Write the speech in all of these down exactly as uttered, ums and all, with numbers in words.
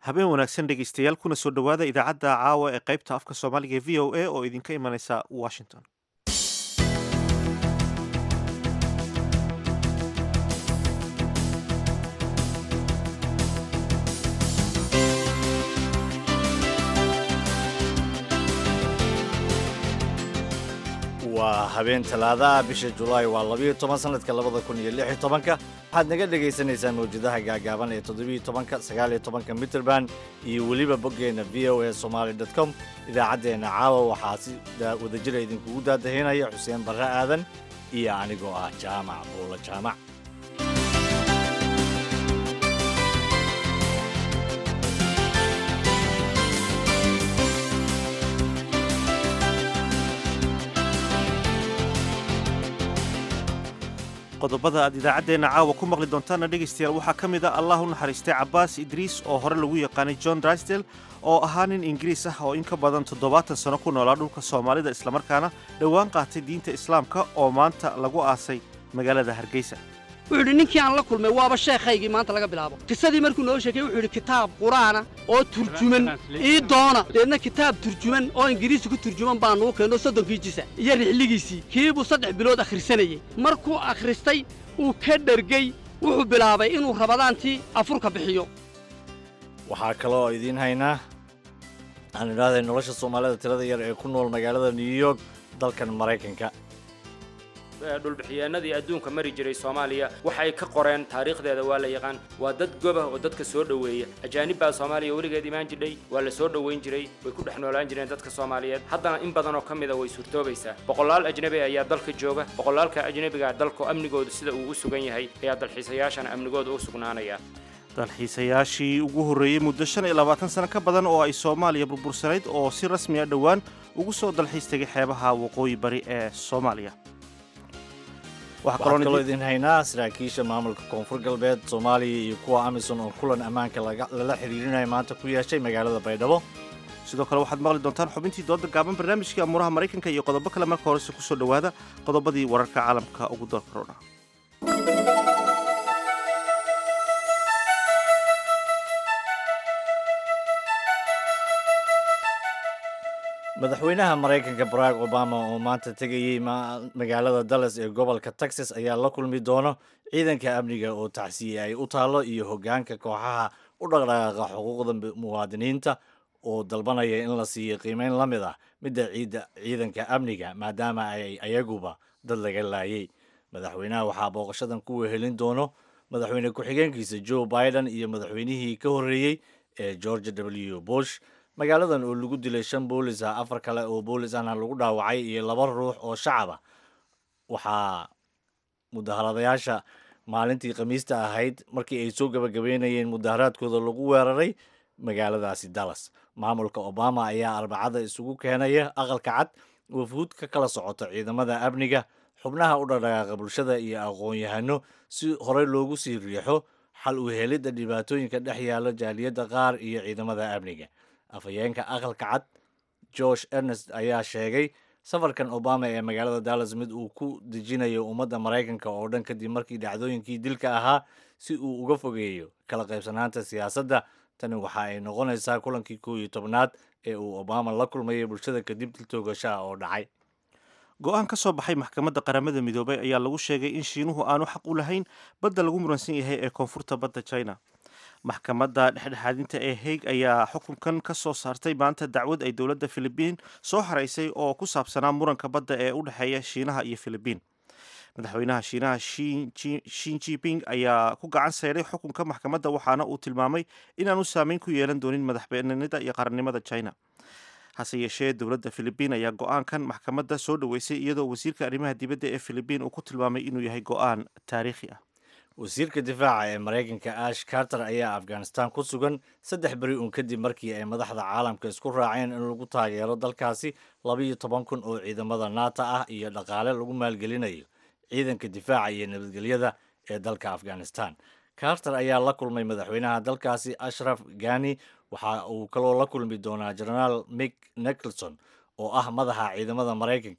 habeen wanaagsan dhegaystayaal kuna soo dhowaada idaacadda caawa ee qaybta afka soomaaliga ee v o a oo idinka imanaysa washington. waa habeen talaadaha bisha julaay waa labiyo toban sanadka labada kun iyo lix iyo tobanka waxaad naga dhagaysanaysaan mawjadaha gaagaaban ee toddobiyo tobanka sagaaliyo tobanka mitrband iyo weliba boggeena v o a somaali dot com idaacaddeenna caawa waxaa si wadajira idinkugu daadahinaya xuseen barre aadan iyo anigoo ah jaamac buulo jaamac. qodobada aad idaacaddeenna caawa ku maqli doontaana dhegaystayaal waxaa ka mid a allah u naxariistay cabbaas idriis oo hore lagu yaqaanay john drysdale oo ahaa nin ingiriis ah oo in ka badan toddobaatan sano ku noolaa dhulka soomaalida islamarkaana dhowaan qaatay diinta islaamka oo maanta lagu aasay magaalada hargeysa. wuxuu yidhi ninkii aan la kulmay waaba sheekhaygii maanta laga bilaabo qisadii markuu noo sheekay wuxuu yidhi kitaab qur'aana oo turjuman ii doona deedna kitaab turjuman oo ingiriisi ku turjuman baa nuu keenno soddonkii jisa iyo rixligiisii kii buu saddex bilood akhrisanayey markuu akhristay uu ka dhergey wuxuu bilaabay inuu rabadaantii afurka bixiyo. waxaa kaloo idiin haynaa aan idhaahday nolosha soomaalida tirada yar ee ku nool magaalada new york dalkan maraykanka. dhulbixiyeenadii adduunka mari jiray Soomaaliya waxay ka qoreen taariikhdeeda waa la yaqaan waa dad goobah oo dadka soo dhaweeya ajaanib baa Soomaaliya weligeed imaan jiray waa la soo dhaweyn jiray way ku dhex noolaan jireen dadka Soomaaliyeed haddana in badan oo ka mid ah way suurtoobaysaa boqolaal ajnabi ayaa dalka jooga boqolaalka ajnabiga dalka amnigoodu sida uu u sugan yahay ayaa dalxiisayaashana amnigoodu u sugnaanaya. dalxiisayaashii ugu horreeyey muddo shan iyo labaatan sano ka badan oo ay Soomaaliya burbursanayd oo si rasmi ah dhowaan ugu soo dalxiis tagay xeebaha waqooyi bari ee Soomaaliya. waxaa kaloo idin haynaa saraakiisha maamulka koonfur galbeed Soomaaliya iyo kuwa Amisom oo kulan ammaanka lala xiriirinaya maanta ku yeeshay magaalada Baydhabo. sidoo kale waxaad maqli doontaan xubintii dooda gaaban barnaamijkii amuuraha Maraykanka iyo qodobo kale marka horese ku soo dhowaada qodobadii wararka caalamka ugu doorka roona. madaxweynaha Maraykanka Barack Obama oo maanta tegayay magaalada Dallas ee gobolka Texas ayaa la kulmi doona ciidanka amniga oo tacsiye ay u taalo iyo hoggaanka kooxaha u dhaqdhaqaaqa xuquuqda muwaadiniinta oo dalbanaya in la siiyo qiimeyn la mid ah midda ciidanka amniga maadaama ay ayaguba dad laga laayay. madaxweynaha waxaa booqashadan ku wehelin doono madaxweyne ku-xigeenkiisa Joe Biden iyo madaxweynihii ka horreeyey ee George W Bush. magaaladan oo lagu dilay shan boolis ah afar kale oo boolis ahna lagu dhaawacay iyo laba ruux oo shacab ah waxaa mudaharadayaasha maalintii khamiista ahayd markii ay soo gabagabeynayeen mudaharaadkooda lagu weeraray magaaladaasi Dallas. maamulka Obama ayaa arbacada isugu keenaya aqalka cad wafuud ka kala socota ciidamada amniga xubnaha u dhaqdhaqaaqa bulshada iyo aqoon-yahano si horey loogu sii riixo xal u helidda dhibaatooyinka dhex yaala jaaliyadda qaar iyo ciidamada amniga. afhayeenka aqalka cad Josh Ernest ayaa sheegay safarkan Obama ee magaalada Dallas mid uu ku dejinayo ummadda Maraykanka oo dhan kadib markii dhacdooyinkii dilka ahaa si uu uga fogeeyo kala qaybsanaanta siyaasadda. tani waxa ay noqonaysaa kulankii koow iyo tobnaad ee uu Obama la kulmayay bulshada kadib dil toogashaha oo dhacay. go-aan ka soo baxay maxkamadda qaramada midoobay ayaa lagu sheegay in Shiinuhu aanu xaq u lahayn badda lagu muransan yahay ee koonfurta badda China. maxkamadda dhexdhexaadinta ee Hague ayaa xukunkan ka soo saartay maanta dacwad ay dowladda Philippine soo xaraysay oo ku saabsanaa muranka badda ee u dhexeeya Shiinaha iyo Philippine. madaxweynaha Shiinaha Xi Jinping ayaa ku gacan sayray xukunka maxkamadda waxaana uu tilmaamay inaanu saameyn ku yeelan doonin madaxbannaanida iyo qarannimada China. hase yeeshee dowladda Philippine ayaa go-aankan maxkamadda soo dhoweysay iyadoo wasiirka arrimaha dibadda ee Philippine uu ku tilmaamay inuu yahay go-aan taariikhi ah. wasiirka difaaca ee Maraykanka Ash Carter ayaa Afghanistan ku sugan saddex beri uun kadib markii ay madaxda caalamka isku raaceen in lagu taageero dalkaasi labiyo toban kun oo ciidamada NATO ah iyo dhaqaale lagu maalgelinayo ciidanka difaaca iyo nabadgelyada ee dalka Afghanistan. Carter ayaa la kulmay madaxweynaha dalkaasi Ashraf Ghani waxa uu kaloo la kulmi doonaa General Mick Nicholson oo ah madaxa ciidamada Maraykanka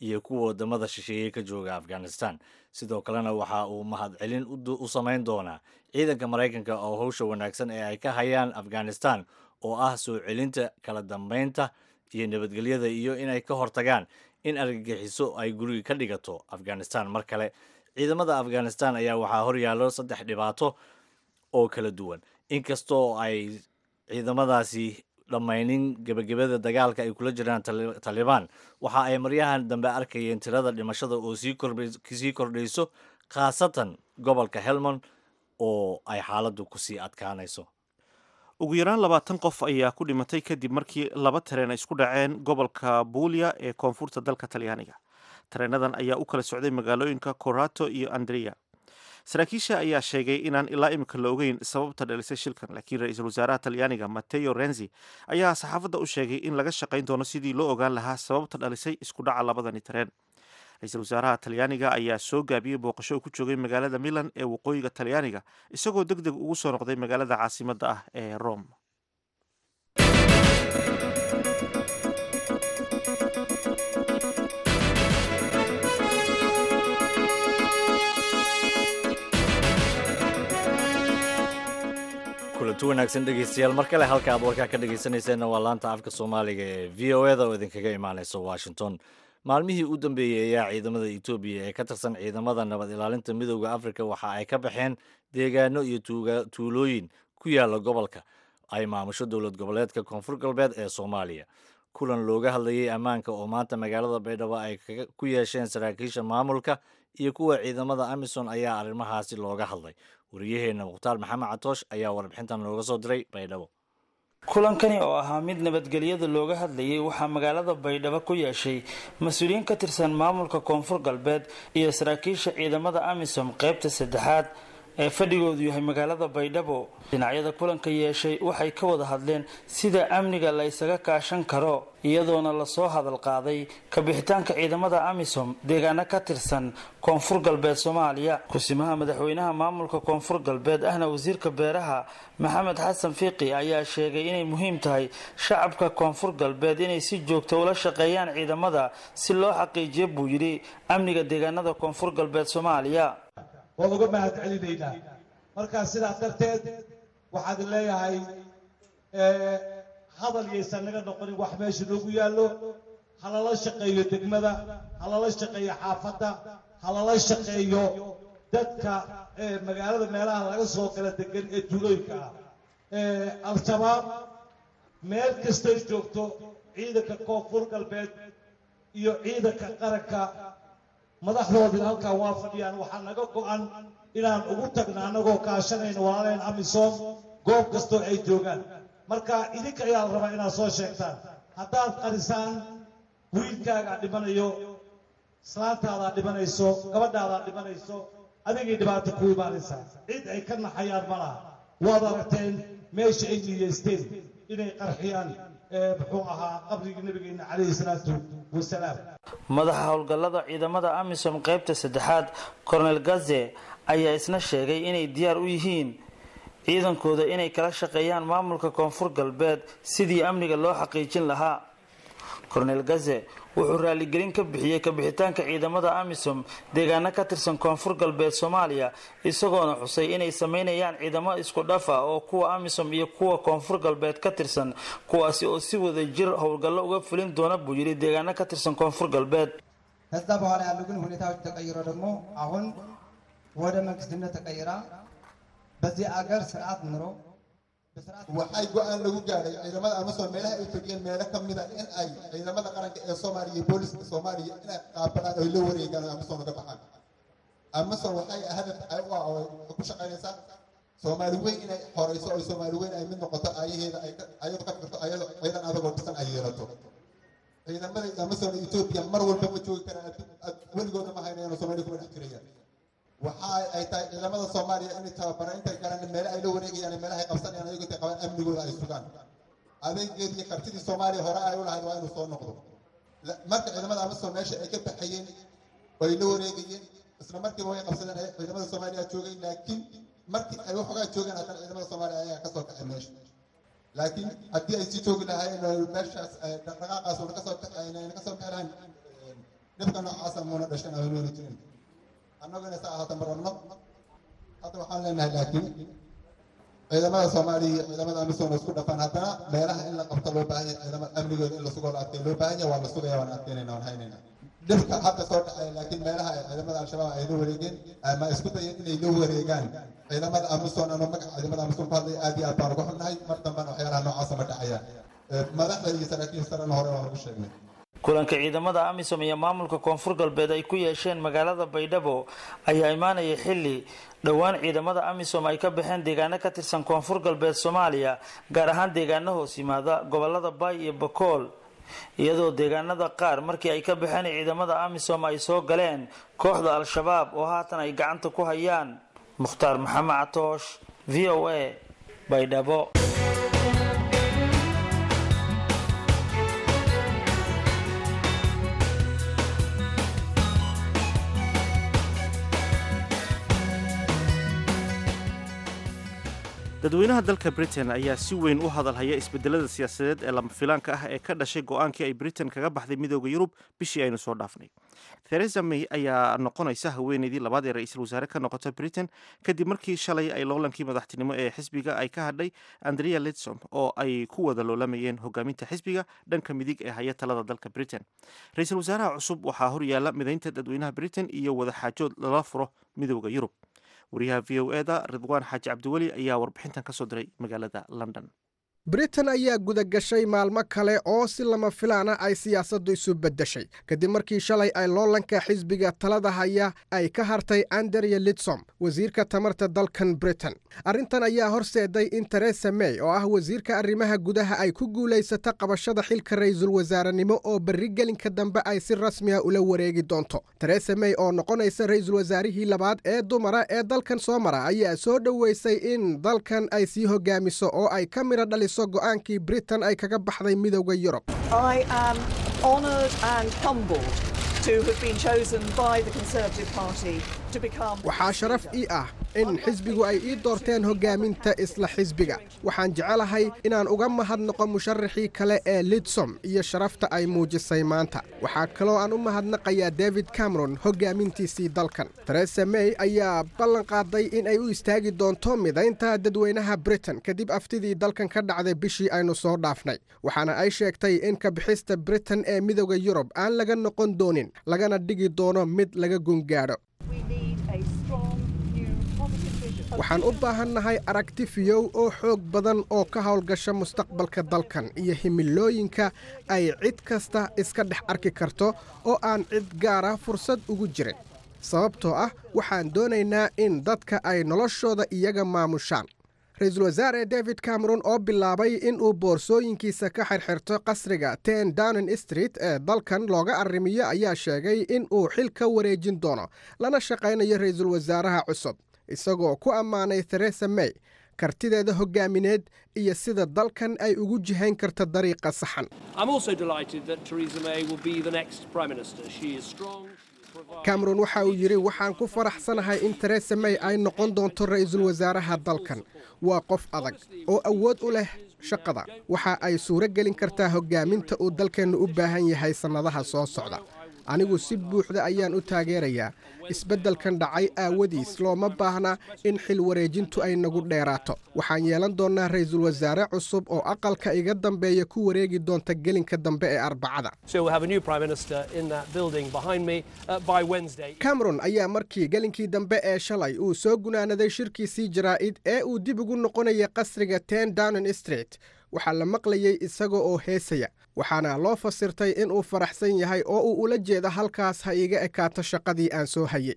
iyo kuwa wadamada shisheeye ka jooga afghanistan. sidoo kalena waxa uu mahadcelin u samayn doonaa ciidanka maraykanka oo howsha wanaagsan ee ay ka hayaan afghanistan oo ah soo celinta kala dambeynta iyo nabadgelyada iyo inay ka hortagaan in argagixiso ay guriga ka dhigato afghanistan mar kale. ciidamada afghanistan ayaa waxaa horyaallo saddex dhibaato oo kala duwan, inkastoo ay ciidamadaasi dhammaynin gebagabada dagaalka ay kula jiraan talibaan. waxa ay maryahan dambe arkayeen tirada dhimashada oo sii kordhayso, khaasatan gobolka helmond oo ay xaaladdu kusii adkaanayso. ugu yaraan labaatan qof ayaa ku dhimatay kadib markii laba tareen ay isku dhaceen gobolka buulia ee koonfurta dalka talyaaniga. tareenadan ayaa u kala socday magaalooyinka corato iyo andria. saraakiisha ayaa sheegay inaan ilaa imika la ogeyn sababta dhalisay shilkan, laakiin ra-iisul wasaaraha talyaaniga Matteo Renzi ayaa saxaafadda u sheegay in laga shaqayn doono sidii loo ogaan lahaa sababta dhalisay isku dhaca labadani tareen. ra-iisul wasaaraha talyaaniga ayaa soo gaabiyey booqasho uu ku joogay magaalada Milan ee waqooyiga talyaaniga, isagoo deg deg ugu soo noqday magaalada caasimadda ah ee Rome. kulanti wanaagsan dhegeystayaal, mar kale halka aad warkaa ka dhegeysanayseena waa laanta afka soomaaliga ee v o eda oo idinkaga imaaneysa Washington. maalmihii u dambeeyey ayaa ciidamada Etoobiya ee ka tirsan ciidamada nabad ilaalinta midowda Afrika waxa ay ka baxeen deegaano iyo tuulooyin ku yaala gobolka ay maamusho dowlad goboleedka koonfur galbeed ee Soomaaliya. kulan looga hadlayay ammaanka oo maanta magaalada Baydhabo ay ku yeesheen saraakiisha maamulka iyo kuwa ciidamada Amisom ayaa arrimahaasi looga hadlay. wariyaheena Mukhtaar Maxamed Catoosh ayaa warbixintan looga soo diray Baydhabo. kulankani oo ahaa mid nabadgelyada looga hadlayay waxaa magaalada Baydhabo ku yeeshay mas'uuliyiin ka tirsan maamulka koonfur galbeed iyo saraakiisha ciidamada Amisom qaybta saddexaad ee fadhigoodu yahay magaalada Baydhabo. dhinacyada kulanka yeeshay waxay ka wada hadleen sida amniga la isaga kaashan karo, iyadoona la soo hadal qaaday ka bixitaanka ciidamada Amisom deegaano ka tirsan koonfur galbeed Soomaaliya. kusimaha madaxweynaha maamulka koonfur galbeed ahna wasiirka beeraha Maxamed Xasan Fiiqi ayaa sheegay inay muhiim tahay shacabka koonfur galbeed inay si joogto ula shaqeeyaan ciidamada si loo xaqiijiyo buu yiri amniga deegaanada koonfur galbeed Soomaaliya. waan uga mahad celinaynaa. markaa sidaa darteed waxaad leeyahay hadal yaysan naga noqonin wax meesha noogu yaallo. halala shaqeeyo degmada, halala shaqeeyo xaafadda, halala shaqeeyo dadka magaalada meelaha laga soo kala degan ee tuulooyinka ah. al-shabaab meel kastay joogto, ciidanka koonfur galbeed iyo ciidanka qaranka madaxdoodii halkaa waa fadhiyaan. waxaa naga go-an inaan ugu tagna annagoo kaashanayna walaaleen Amisom goob kastoo ay joogaan. marka idinka ayaa la rabaa inaad soo sheegtaan. haddaad qarisaan wiilkaagaa dhimanayo, islaantaadaa dhimanayso, gabadhaadaa dhimanayso, adigay dhibaato ku imaanaysaa. cid ay ka naxayaan ma laha. waad aragteen meesha ay niyeysteen inay qarxiyaan muxuu ahaa qabrigii nabigeena calayhi salaatu wasalaam. madaxa howlgallada ciidamada Amisom qaybta saddexaad Colonel Gaze ayaa isna sheegay inay diyaar u yihiin ciidankooda inay kala shaqeeyaan maamulka koonfur galbeed sidii amniga loo xaqiijin lahaa. Colonel Gaze wuxuu raaligelin ka bixiyay ka bixitaanka ciidamada Amisom deegaano ka tirsan koonfur galbeed Soomaaliya, isagoona xusay inay sameynayaan ciidamo isku dhaf ah oo kuwa Amisom iyo kuwa koonfur galbeed ka tirsan, kuwaasi oo si wada jir howlgallo uga fulin doona buu yiri deegaano ka tirsan koonfur galbeed. ከዛ በኋላ ያሉ ግን ሁኔታዎች ተቀይረው ደግሞ አሁን ወደ መንግስትነት ተቀይራ በዚህ አገር ስርዓት ኑሮ waxay go'aan lagu gaaray ciidamada Amisom meelaha ay tageen meelo ka mid ah in ay ciidamada qaranka ee Soomaaliya iyo booliska Soomaaliya inay qaabalaan oo la wareegaan Amisom ka baxaan. Amisom waxay hadaf ay ku shaqaynaysaa Soomaali weyn inay horeyso oo Soomaali weyn ay mid noqoto ayaheeda ay ayadu ka fikirto ayadu ciidan adag oo dhisan ay yeelato. ciidamada Amisom Ethiopia mar walba ma joogi karaan, weligooda ma haynayaan Soomaaliya kuma dhex jirayaan. waxa ay tahay ciidamada Soomaaliya inay tababaraan intay garan meel ay la wareegayaan meelaha ay qabsanayaan ayagu intay qabaan amnigooda ay sugaan. adeeggeedii iyo kartidii Soomaaliya hore ay u lahayd waa inuu soo noqdo. marka ciidamada Amisom meesha ay ka baxayeen way la wareegayeen, isla markiiba way qabsadeen ay ciidamada Soomaaliya joogay, laakiin markii ay waxoogaa joogeen haddana ciidamada Soomaaliya ayaa ka soo kacay meesha. laakiin haddii ay sii joogi lahaayeen meeshaas dhaqdhaqaaqaas oo ka soo ka soo baxeen dhibka noocaasa muuna dhashan aan weli jirin annaguna saa ahaato ma rabno hadda waxaan leenahay laakiin ciidamada Soomaaliya iyo ciidamada amisom isku dhafan haddana meelaha in la qabto loo baahan yahay ciidamada amnigooda in la sugo la adkeeyo loo baahan yahay waa la sugayaa waan adkeynayna waan haynaynaa dhibka hadda soo dhacay laakiin meelaha ay ciidamada al-shabaab ay la wareegeen ama isku dayeen inay la wareegaan ciidamada amisom ama magaca ciidamada amisom ku hadlay aad iyo aad baan uga xunnahay mar dambana waxyaalaha noocaasa ma dhacayaan madaxda iyo saraakiisha sarena hore waan ugu sheegnay kulanka ciidamada amisom iyo maamulka koonfur galbeed ay ku yeesheen magaalada baydhabo ayaa imaanaya xilli dhowaan ciidamada amisom ay ka baxeen deegaano ka tirsan koonfur galbeed Soomaaliya gaar ahaan deegaano hoos yimaada gobolada Bay iyo Bakool iyadoo deegaanada qaar markii ay ka baxeen ciidamada amisom ay soo galeen kooxda al-shabaab oo haatan ay gacanta ku hayaan Mukhtaar Maxamed Catoosh V O A Baydhabo. dadweynaha dalka Britain ayaa si weyn u hadalhaya isbedelada siyaasadeed ee lama filaanka ah ee ka dhashay go'aankii ay Britain kaga baxday midowga Yurub bishii aynu soo dhaafnay. Theresa May ayaa noqonaysa haweeneydii labaad ee ra'iisul wasaare ka noqota Britain kadib markii shalay ay loolankii madaxtinimo ee xisbiga ay ka hadhay Andrea Leadsom oo ay ku wada loolamayeen hogaaminta xisbiga dhanka midig ee haya talada dalka Britain. Ra'iisul wasaaraha cusub waxaa hor yaala mideynta dadweynaha Britain iyo wada xaajood lala furo midowga Yurub. wariyaha V O A da Ridwaan Xaaji Cabdiweli ayaa warbixintan ka soo diray magaalada London. Britain ayaa guda gashay maalmo kale oo si lama filaana ay siyaasaddu isu beddeshay kadib markii shalay ay loolanka xisbiga talada haya ay ka hartay Andrea Leadsom wasiirka tamarta dalkan Britain. Arrintan ayaa horseeday in Theresa May oo ah wasiirka arrimaha gudaha ay ku guulaysato qabashada xilka ra'iisul wasaarenimo oo berri gelinka dambe ay si rasmi ah ula wareegi doonto. Theresa May oo noqonaysa ra'iisul wasaarihii labaad ee dumara ee dalkan soo mara ayaa soo dhaweysay in dalkan ay sii hogaamiso oo ay ka mira dhaliso go'aankii Britain ay kaga baxday midowga Yurub. I am honored and humbled to have been chosen by the Conservative Party to become. waxaa sharaf ii ah in xisbigu ay ii doorteen hogaaminta isla xisbiga. waxaan jecelahay inaan uga mahadnaqo musharaxii kale ee Leadsom iyo sharafta ay muujisay maanta. waxaa kaloo aan u mahadnaqayaa David Cameron hogaamintiisii dalkan. Theresa May ayaa ballan qaaday in ay u istaagi doonto mideynta dadweynaha Britain kadib aftidii dalkan ka dhacday bishii aynu soo dhaafnay. waxaana ay sheegtay in ka bixista Britain ee midowga Yurub aan laga noqon doonin lagana dhigi doono mid laga gungaadho. waxaan u baahannahay aragti fiyow oo xoog badan oo ka howlgasha mustaqbalka dalkan iyo himilooyinka ay cid kasta iska dhex arki karto oo aan cid gaara fursad ugu jirin sababtoo ah waxaan doonaynaa in dadka ay noloshooda iyaga maamushaan. ra'iisul wasaare David Cameron oo bilaabay in uu boorsooyinkiisa ka xirxirto qasriga ten Downing Street ee dalkan looga arrimiyo ayaa sheegay in uu xil ka wareejin doono lana shaqaynayo ra'iisul wasaaraha cusub isagoo ku ammaanay Theresa May kartideeda hogaamineed iyo sida dalkan ay ugu jihayn karto dariiqa saxan. I'm also delighted that Theresa May will be the next Prime Minister. She is strong. Cameron waxa uu yiri waxaan ku faraxsanahay in Theresa May ay noqon doonto ra'iisul wasaaraha dalkan. waa qof adag oo awood u leh shaqada. waxa ay suuro gelin kartaa hogaaminta uu dalkeenu u baahan yahay sanadaha soo socda. anigu si buuxda ayaan u taageerayaa isbeddelkan dhacay aawadiis looma baahna in xil wareejintu ay nagu dheeraato. waxaan yeelan doonaa ra'iisul wasaare cusub oo aqalka iga dambeeya ku wareegi doonta gelinka dambe ee Arbacada. Cameron ayaa markii gelinkii dambe ee shalay uu soo gunaanaday shirkiisii jaraa'id ee uu dib ugu noqonaya qasriga ten Downing Street waxaa la maqlayay isaga oo heesaya. waxaana loo fasirtay in uu faraxsan yahay oo uu ula jeedo halkaas ha iga ekaato shaqadii aan soo hayay.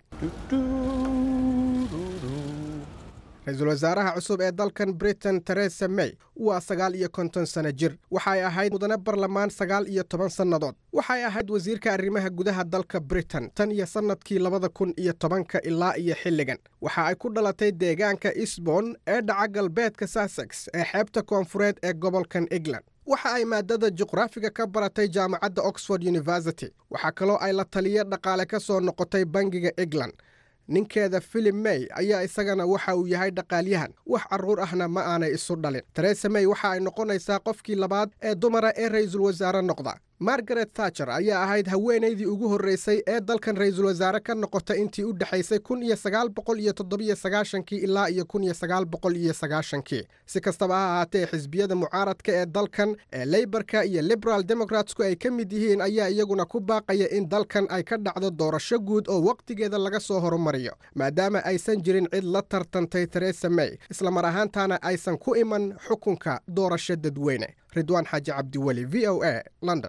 ra'iisul wasaaraha cusub ee dalkan Britain Theresa May waa sagaal iyo konton sano jir. waxay ahayd mudane barlamaan sagaal iyo toban sannadood. waxay ahayd wasiirka arrimaha gudaha dalka Britain tan iyo sanadkii labada kun iyo tobanka ilaa iyo xilligan. waxa ay ku dhalatay deegaanka Eastbourne ee dhaca galbeedka Sussex ee xeebta koonfureed ee gobolkan England. waxa ay maadada juqraafiga ka baratay jaamacadda Oxford University. waxa kaloo ay la taliye dhaqaale ka soo noqotay bangiga England. ninkeeda Philip May ayaa isagana waxa uu yahay dhaqaalyahan. wax carruur ahna ma aanay isu dhalin. Theresa May waxa ay noqonaysaa qofkii labaad ee dumara ee ra'iisul wasaare noqda. margaret thatcher ayaa ahayd haweenaydii ugu horreysay ee dalkan ra'iisul wasaare ka noqota intii u dhexaysay kun iyo sagaal boqol iyo toddobiyo sagaashankii ilaa iyo kun iyo sagaal boqol iyo sagaashankii si kastaba ha ahaatee xisbiyada mucaaradka ee dalkan ee leybarka iyo liberal democratsku ay ka mid yihiin ayaa iyaguna ku baaqaya in dalkan ay ka dhacdo doorasho guud oo wakhtigeeda laga soo horumariyo maadaama aysan jirin cid la tartantay theresa may islamar ahaantaana aysan ku iman xukunka doorasho dadweyne. ridwaan xaaji cabdiweli v o a london.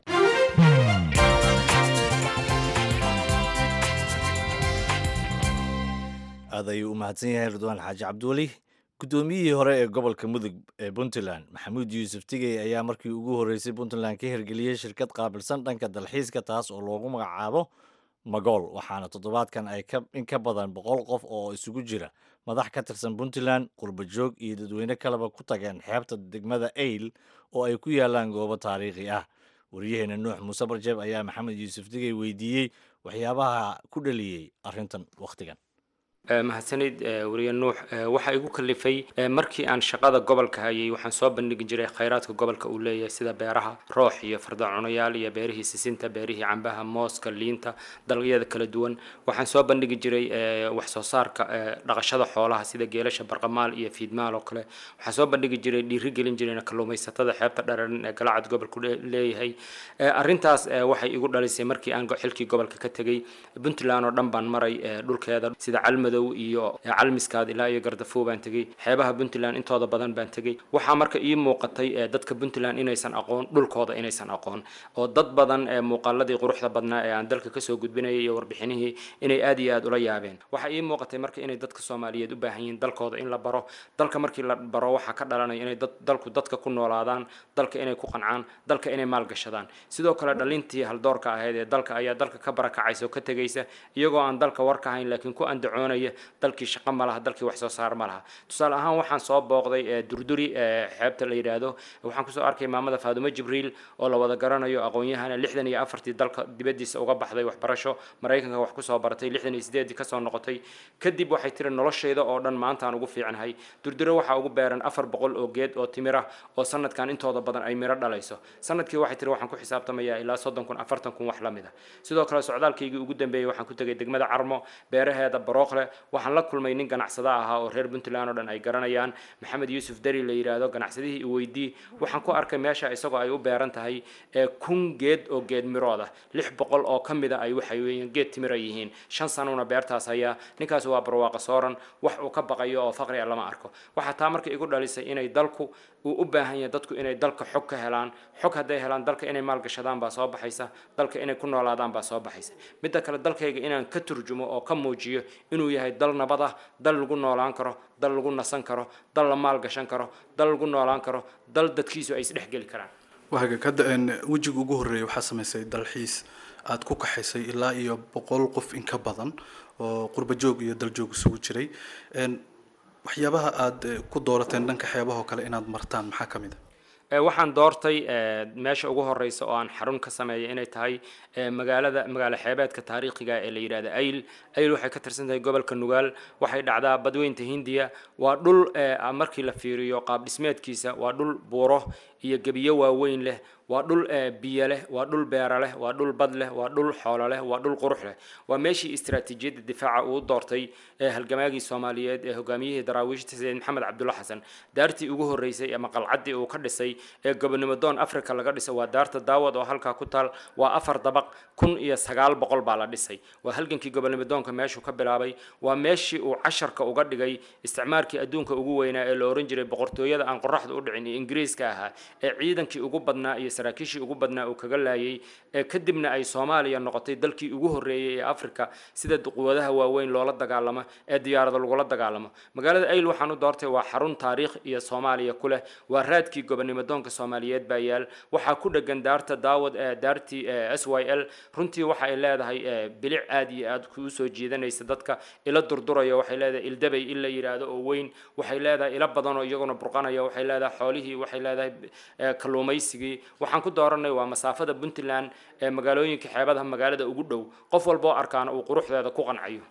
aad ayuu u mahadsan yahay ridwaan xaaji cabdiweli. guddoomiyihii hore ee gobolka mudug ee puntland maxamuud yuusuf tigey ayaa markii ugu horreysay puntland ka hirgeliyey shirkad qaabilsan dhanka dalxiiska taas oo loogu magacaabo magool waxaana toddobaadkan ay in ka badan boqol qof oo isugu jira madax ka tirsan puntland qurbajoog iyo dadweyne kaleba ku tageen xeebta degmada eyl oo ay ku yaalaan goobo taariikhi ah. wariyaheena nuux muuse barjeeb ayaa maxamed yuusuf tigey weydiiyey waxyaabaha ku dhaliyey arrintan wakhtigan. mahadsanid wariye nuux waxa igu kalifay markii aan shaqada gobolka hayay waxaan soo bandhigi jiray khayraadka gobolka uu leeyahay sida beeraha roox iyo fardacunayaal iyo beerihii sisinta beerihii cambaha mooska liinta dalagyada kala duwan waxaan soo bandhigi jiray wax soo saarka dhaqashada xoolaha sida geelasha barqamaal iyo fiidmaal oo kale waxaan soo bandhigi jiray dhiiri gelin jirayna kalluumaysatada xeebta dhararan ee galacad gobolku leeyahay. arrintaas waxay igu dhalisay markii aan xilkii gobolka ka tegay puntland oo dhan baan maray dhulkeeda sida calmada iyo calmiskaad ilaa iyo gardafo baan tagay xeebaha puntland intooda badan baan tagay waxaa marka ii muuqatay dadka puntland inaysan aqoon dhulkooda inaysan aqoon oo dad badan muuqaaladii quruxda badnaa ee aan dalka kasoo gudbinayay iyo warbixinihii inay aad iyo aad ula yaabeen. waxaa ii muuqatay marka inay dadka soomaaliyeed u baahan yihiin dalkooda in la baro dalka markii la baro waxaa ka dhalanaya inay dalku dadka ku noolaadaan dalka inay ku qancaan dalka inay maalgashadaan. sidoo kale dhalintii haldoorka ahayd ee dalka ayaa dalka ka barakacaysa oo ka tegaysa iyagoo aan dalka war ka hayn laakiin ku andacoonaya dalkii shaqo ma laha dalkii wax soo saar ma laha. tusaale ahaan waxaan soo booqday durduri xeebta la yiraahdo waxaan kusoo arkay maamada Faadumo Jibriil oo la wada garanayo aqoon-yahana lixdan iyo afartii dalka dibadiisa uga baxday waxbarasho Mareykanka wax ku soo baratay lixdan iyo sideed ka soo noqotay kadib waxay tiri noloshayda oo dhan maanta aan ugu fiicanahay. durduri waxa ugu beeran afar boqol oo geed oo timir ah oo sanadkan intooda badan ay miro dhalayso sanadkii waxay tiri waxaan ku xisaabtamayaa ilaa soddon kun afartan kun wax la mid ah. sidoo kale socdaalkaygii ugu dambeeyay waxaan ku tagay degmada Carmo beeraheeda Barookle waxaan la kulmay nin ganacsada ahaa oo reer puntland oo dhan ay garanayaan maxamed yuusuf dari la yiraahdo ganacsadihii uu weydii waxaan ku arkay meesha isagoo ay u beeran tahay kun geed oo geed mirooda lix boqol oo kamida ay waxay weeyeen geed timira yihiin shan sanona beertaas ayaa ninkaas waa barwaaqo sooran wax uu ka baqayo oo faqri lama arko. waxa taa markii igu dhalisay inay dalku uu u baahan yahay dadku inay dalka xog ka helaan xog haday helaan dalka inay maal gashadaan baa soo baxaysa dalka inay ku noolaadaan baa soo baxaysa. midda kale dalkayga inaan ka turjumo oo ka muujiyo inuu yahay dal nabad ah dal lagu noolaan karo dal lagu nasan karo dal la maal gashan karo dal lagu noolaan karo dal dadkiisu ay isdhex geli karaan. waxa ka daan wajiga ugu horeeyay waxa sameysay dalxiis aad ku kaxaysay ilaa iyo boqol qof in ka badan oo qurba joog iyo dal joog isugu jiray een waxyaabaha aad ku doorateen dhanka xeebaha kale inaad martaan maxaa kamid ah waxaan doortay meesha ugu horeysa oo aan xarun ka sameeyay inay tahay magaalada magaalo xeebeedka taariikhiga ee la yiraahdo Ayl Ayl waxay ka tirsan tahay gobolka Nugaal waxay dhacdaa badweynta Hindiya waa dhul markii la fiiriyo qaab dhismeedkiisa waa dhul buuro iyo gabiyo waaweyn leh waa dhul biyo leh waa dhul beera leh waa dhul bad leh waa dhul xoolo leh waa dhul qurux leh waa meeshii istiraatiijiyadda difaaca uu doortay halgamaagii Soomaaliyeed ee hogaamiyihii daraawiishta Sayid Maxamed Cabdulla Xasan daartii ugu horeysay ama qalcadii uu ka dhisay ee gobonimo doon Afrika laga dhisay waa daarta Daawad oo halka ku taal waa afar dabaq kun iyo sagaal boqol baa la dhisay waa halgankii gobonimo doonka meeshuu ka bilaabay waa meeshii uu casharka uga dhigay isticmaalkii adduunka ugu weynaa ee la oran jiray boqortooyada aan qorraxda u dhicin ee Ingiriiska ahaa ee ciidankii ugu badnaa iyo saraakiishii ugu badnaa uu kaga laayay ee kadibna ay Soomaaliya noqotay dalkii ugu horeeyay ee Afrika sida quwadaha waaweyn loola dagaalamo ee diyaarada lagu la dagaalamo. magaalada Ayl waxaan u doortay waa xarun taariikh iyo Soomaaliya ku leh waa raadkii gobonimo doonka Soomaaliyeed baa yaal waxa ku dhagan daarta Daawad ee daartii S Y L runtii waxa ay leedahay bilic aad iyo aad ku soo jeedanaysa dadka ila durdurayo waxay leedahay ildabay illa yiraahdo oo weyn waxay leedahay ila badan oo iyaguna burqanayo waxay leedahay xoolihii waxay leedahay kalluumaysigii waxaan ku dooranay waa masaafada Puntland ee magaalooyinka xeebadaha magaalada ugu dhow qof walba oo arkaan uu quruxdeeda ku qancayo.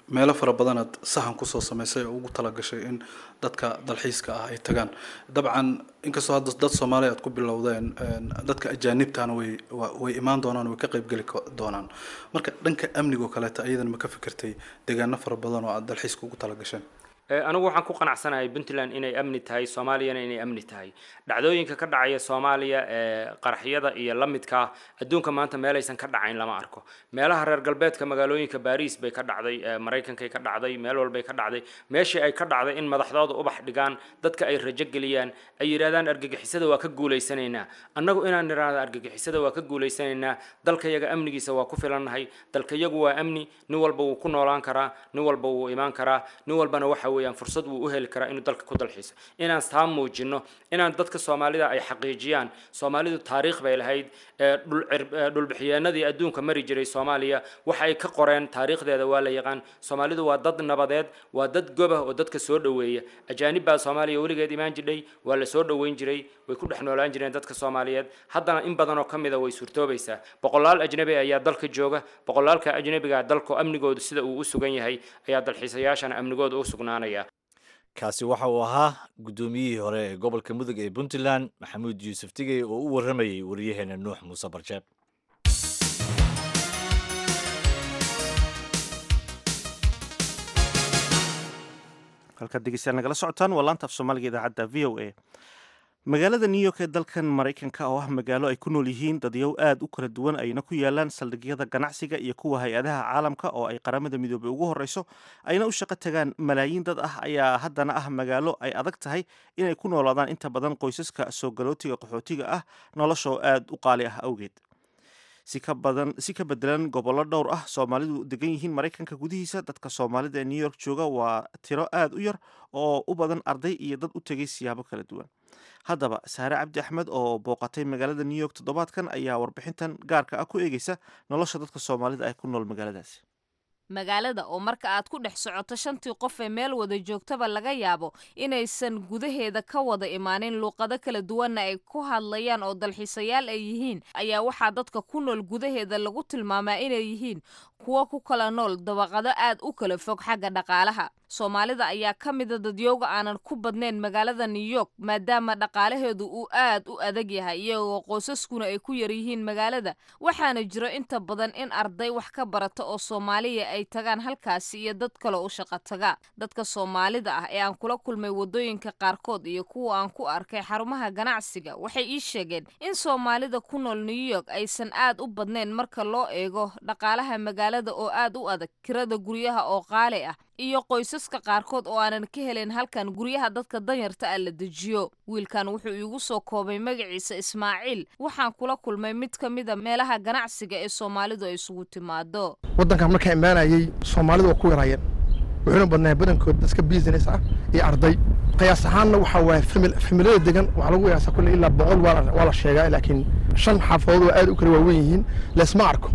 meelo fara badanaad sahan kusoo samaysay oo ugu talagashay in dadka dalxiiska ah ay tagaan dabcan inkastoo hadda dad Soomaali aad ku bilowdeen dadka ajaanibtaana way way imaan doonaan way ka qayb gali doonaan marka dhanka amniga kale ta ayadan ma ka fikirtay deegaano fara badan oo aad dalxiiska ugu talagasheen anigu waxaan ku qanacsanahay Puntland inay amni tahay Soomaaliyana inay amni tahay dhacdooyinka ka dhacaya Soomaaliya ee qaraxyada iyo la midka adduunka maanta meel aysan ka dhacayn lama arko meelaha reer galbeedka magaalooyinka Paris bay ka dhacday Mareykanka ka dhacday meel walba ka dhacday meeshii ay ka dhacday in madaxdooda u bax dhigaan dadka ay rajo galiyaan ay yiraahdaan argagixisada waa ka guuleysanaynaa annagu inaan niraahdo argagixisada waa ka guuleysanaynaa dalka yaga amnigiisa waa ku filannahay dalka yagu waa amni nin walba uu ku noolaan karaa nin walba uu imaan karaa nin walbana waxa weeyaan fursad uu u heli karaa inuu dalka ku dalxiiso inaan saam muujino inaan dadka Soomaalida ay xaqiijiyaan Soomaalidu taariikh bay lahayd dhul bixiyeenadii adduunka mari jiray Soomaaliya waxa ay ka qoreen taariikhdeeda waa la yaqaan Soomaalidu waa dad nabadeed waa dad goba oo dadka soo dhaweeya ajaanib baa Soomaaliya weligeed imaan jiray waa la soo dhaweyn jiray way ku dhexnoolaan jireen dadka Soomaaliyeed haddana in badan oo kamida way suurtoobaysaa boqolaal ajnabi ayaa dalka jooga boqolaalka ajnabiga dalka amnigoodu sida uu u sugan yahay ayaa dalxiisayaashana amnigoodu u sugnaanaya kaasi waxa uu ahaa gudoomiyihii hore ee gobolka Mudug ee Puntland Maxamuud Yuusuf Tigey oo u waramayay wariyaheena Nuux Muuse Barjeeb halka dhegeystayaal nagala socotaan waa laanta af Soomaaliga idaacadda V O A magaalada New York ee dalkan Mareykanka oo ah magaalo ay ku nool yihiin dadyow aad u kala duwan ayna ku yaalaan saldhigyada ganacsiga iyo kuwa hay'adaha caalamka oo ay qaramada midoobay ugu horeyso ayna u shaqo tagaan malaayiin dad ah ayaa haddana ah magaalo ay adag tahay inay ku noolaadaan inta badan qoysaska soo galootiga qaxootiga ah noloshoo aad u qaali ah awgeed si ka badan si ka bedelan gobollo dhowr ah Soomaalidu degan yihiin Mareykanka gudihiisa dadka Soomaalida ee New York jooga waa tiro aad u yar oo u badan arday iyo dad u tagay siyaabo kala duwan haddaba Saare Cabdi Axmed oo booqatay magaalada New York toddobaadkan ayaa warbixintan gaarka ah ku eegaysa nolosha dadka Soomaalida ay ku nool magaaladaasi magaalada oo marka aad ku dhex socoto shantii qof ee meel wada joogtaba laga yaabo inaysan gudaheeda ka wada imaanin luuqado kala duwanna ay ku hadlayaan oo dalxiisayaal ay yihiin ayaa waxaa dadka ku nool gudaheeda lagu tilmaamaa inay yihiin kuwa ku kala nool dabaqado aad u kala fog xagga dhaqaalaha Soomaalida ayaa ka mid ah dadyowga aanan ku badnayn magaalada New York maadaama dhaqaalaheedu uu aad u adag yahay iyagoo qoysaskuna ay ku yar yihiin magaalada waxaana jiro inta badan in arday wax ka barata oo Soomaaliya ay tagaan halkaasi iyo dad kale u shaqo taga dadka Soomaalida ah ee aan kula kulmay wadooyinka qaarkood iyo kuwa aan ku arkay xarumaha ganacsiga waxay ii sheegeen in Soomaalida ku nool New York aysan aad u badnayn marka loo eego dhaqaalaha magaalada oo aad u adag kirada guryaha oo qaali ah iyo qoysaska qaarkood oo aanan ka helin halkan guryaha dadka danyarta ah la dejiyo wiilkan wuxuu iigu soo koobay magaciisa Ismaaciil waxaan kula kulmay mid ka mid ah meelaha ganacsiga ee Soomaalidu ay isugu timaado wadanka markay imaanayay Soomaalidu ku yarayeen wuxuuna badnaa badankood dadka business ah iyo arday qiyaas ahaanna waxa waa familada degan waxa lagu qiyaasaa kulli ilaa boqol waa la sheegaa laakiin shan xaafadood oo aad u kala waaweyn yihiin leesma arko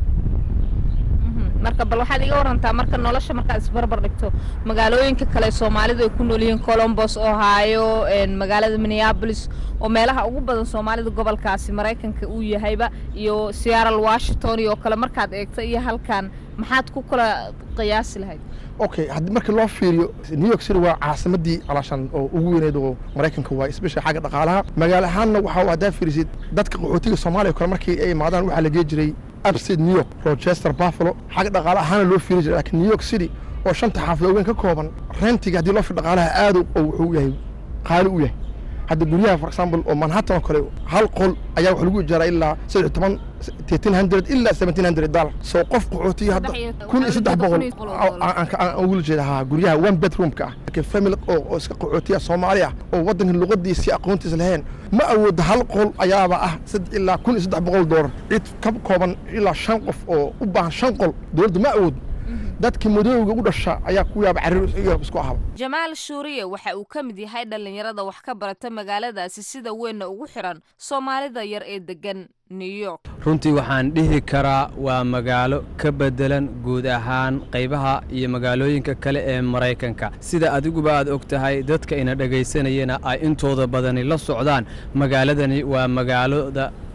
marka bal waxaad iga warantaa marka nolosha marka isbarbar dhigto magaalooyinka kale Soomaalidu ay ku nool yihiin Columbus Ohio een magaalada Minneapolis oo meelaha ugu badan Soomaalida gobolkaasi Mareykanka uu yahayba iyo Seattle Washington iyo kale markaad eegto iyo halkan maxaad ku kala qiyaasi lahayd okay hadii marka loo fiiriyo New York City waa caasimadii alashan oo ugu weyneed oo Mareykanka waa especially xagga dhaqaalaha magaalahaana waxa uu hadaa fiirisid dadka qaxootiga Soomaaliya kale markii ay imaadaan waxa la geejiray upstate New York Rochester Buffalo xagga dhaqaalaha ahaan loo fiiri jiray laakiin New York City oo shanta xaafadood weyn ka kooban rentiga hadii loo fiiriyo dhaqaalaha aad u wuxuu yahay qaali u yahay hadda guryaha for example oo Manhattan oo kale hal qol ayaa wax lagu ijaara ilaa saddex iyo toban thirteen hundred ilaa seventeen hundred dollar soo qof qaxootiga hadda kun iyo saddex boqol aan ugu jeedaha guryaha one bedroom ka ah family oo iska qaxootiga Soomaaliya oo wadanka luqadiisa aqoontiisa lahayn ma awood hal qol ayaaba ah saddex ilaa kun iyo saddex boqol dollar cid ka kooban ilaa shan qof oo u baahan shan qol dawladda ma awood dadkii madowga u dhasha ayaa ku yaab carruur iyo isku ahab Jamaal Shuuriye waxa uu ka mid yahay dhalinyarada wax ka barata magaaladaasi sida weyn ugu xiran Soomaalida yar ee degan New York runtii waxaan dhihi karaa waa magaalo ka bedelan guud ahaan qaybaha iyo magaalooyinka kale ee Mareykanka sida adiguba aad ogtahay dadka ina dhageysanayna ay intooda badani la socdaan magaaladani waa magaalada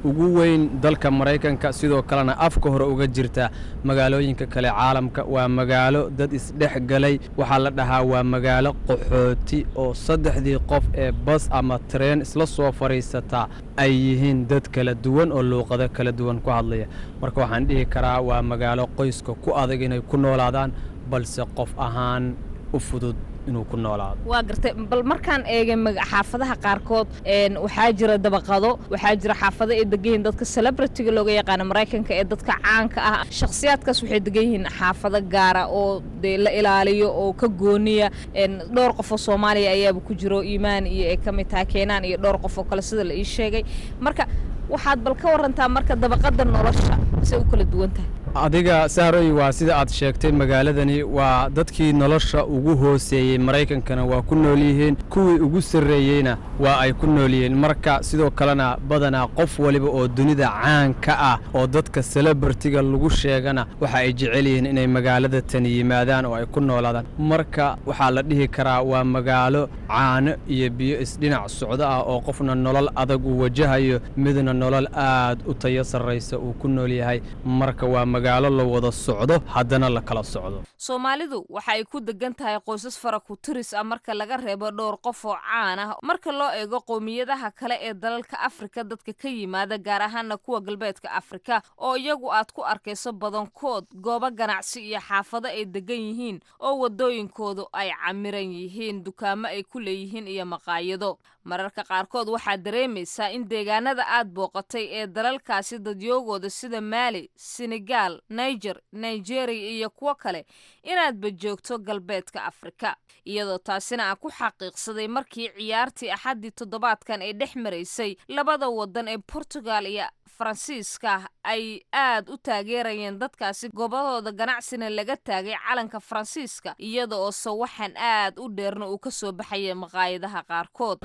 ugu weyn dalka maraykanka sidoo kalena afka hore uga jirta magaalooyinka kale caalamka waa magaalo dad isdhex galay waxaa la dhahaa waa magaalo qaxooti oo saddexdii qof ee bas ama tareen isla soo fadhiisataa ay yihiin dad kala duwan oo luuqado kala duwan ku hadlaya marka waxaan dhihi karaa waa magaalo qoyska ku adag inay ku noolaadaan balse qof ahaan u fudud inuu ku noolaado waa gartay bal markaan eegay xaafadaha qaarkood een waxaa jira dabaqado waxaa jira xaafado ay degan yihiin dadka celebrity-ga looga yaqaan Mareykanka ee dadka caanka ah shakhsiyaadkaas waxay degan yihiin xaafado gaara oo la ilaaliyo oo ka gooniya een dhowr qof oo Soomaaliya ayaaba ku jiro Iimaan iyo ay kamid tahay Keenan iyo dhowr qof oo kale sida la ii sheegay marka waxaad bal ka warantaa marka dabaqada nolosha si u kala duwan tahay adiga saaroy waa sida aad sheegtay magaaladani waa dadkii nolosha ugu hooseeyay Mareykankana waa ku nool yihiin kuwii ugu sareeyayna waa ay ku nool yihiin marka sidoo kalena badana qof waliba oo dunida caan ka ah oo dadka celebrity-ga lagu sheegana waxa ay jecel yihiin inay magaalada tan yimaadaan oo ay ku noolaadaan marka waxa la dhihi karaa waa magaalo caan iyo biyo isdhinac socdo ah oo qofna nolol adag u wajahayo midna nolol aad u tayo sareysa uu ku nool yahay marka waa magaalo la wada socdo haddana la kala socdo Soomaalidu waxa ay ku degan tahay qoysas fara ku tiris ah marka laga reebo dhowr qof oo caan ah marka loo eego qoomiyadaha kale ee dalalka Afrika dadka ka yimaada gaar ahaan kuwa galbeedka Afrika oo iyagu aad ku arkayso badankood goobo ganacsi iyo xaafado ay degan yihiin oo wadooyinkoodu ay camiran yihiin dukaamo ay ku leeyihiin iyo maqaayado mararka qaarkood waxaa dareemaysaa in deegaanada aad booqatay ee dalalkaasi dadyoogooda sida Mali, Senegal, Niger, Nigeria iyo kuwa kale inaad ba joogto galbeedka Afrika iyadoo taasina aan ku xaqiiqsaday markii ciyaartii axadii toddobaadkan ay dhex mareysay labada wadan ee Portugal iyo Faransiiska ay aad u taageerayeen dadkaasi gobadooda ganacsina laga taagay calanka Faransiiska iyada oo sawaxan aad u dheerna uu ka soo baxay maqaayadaha qaarkood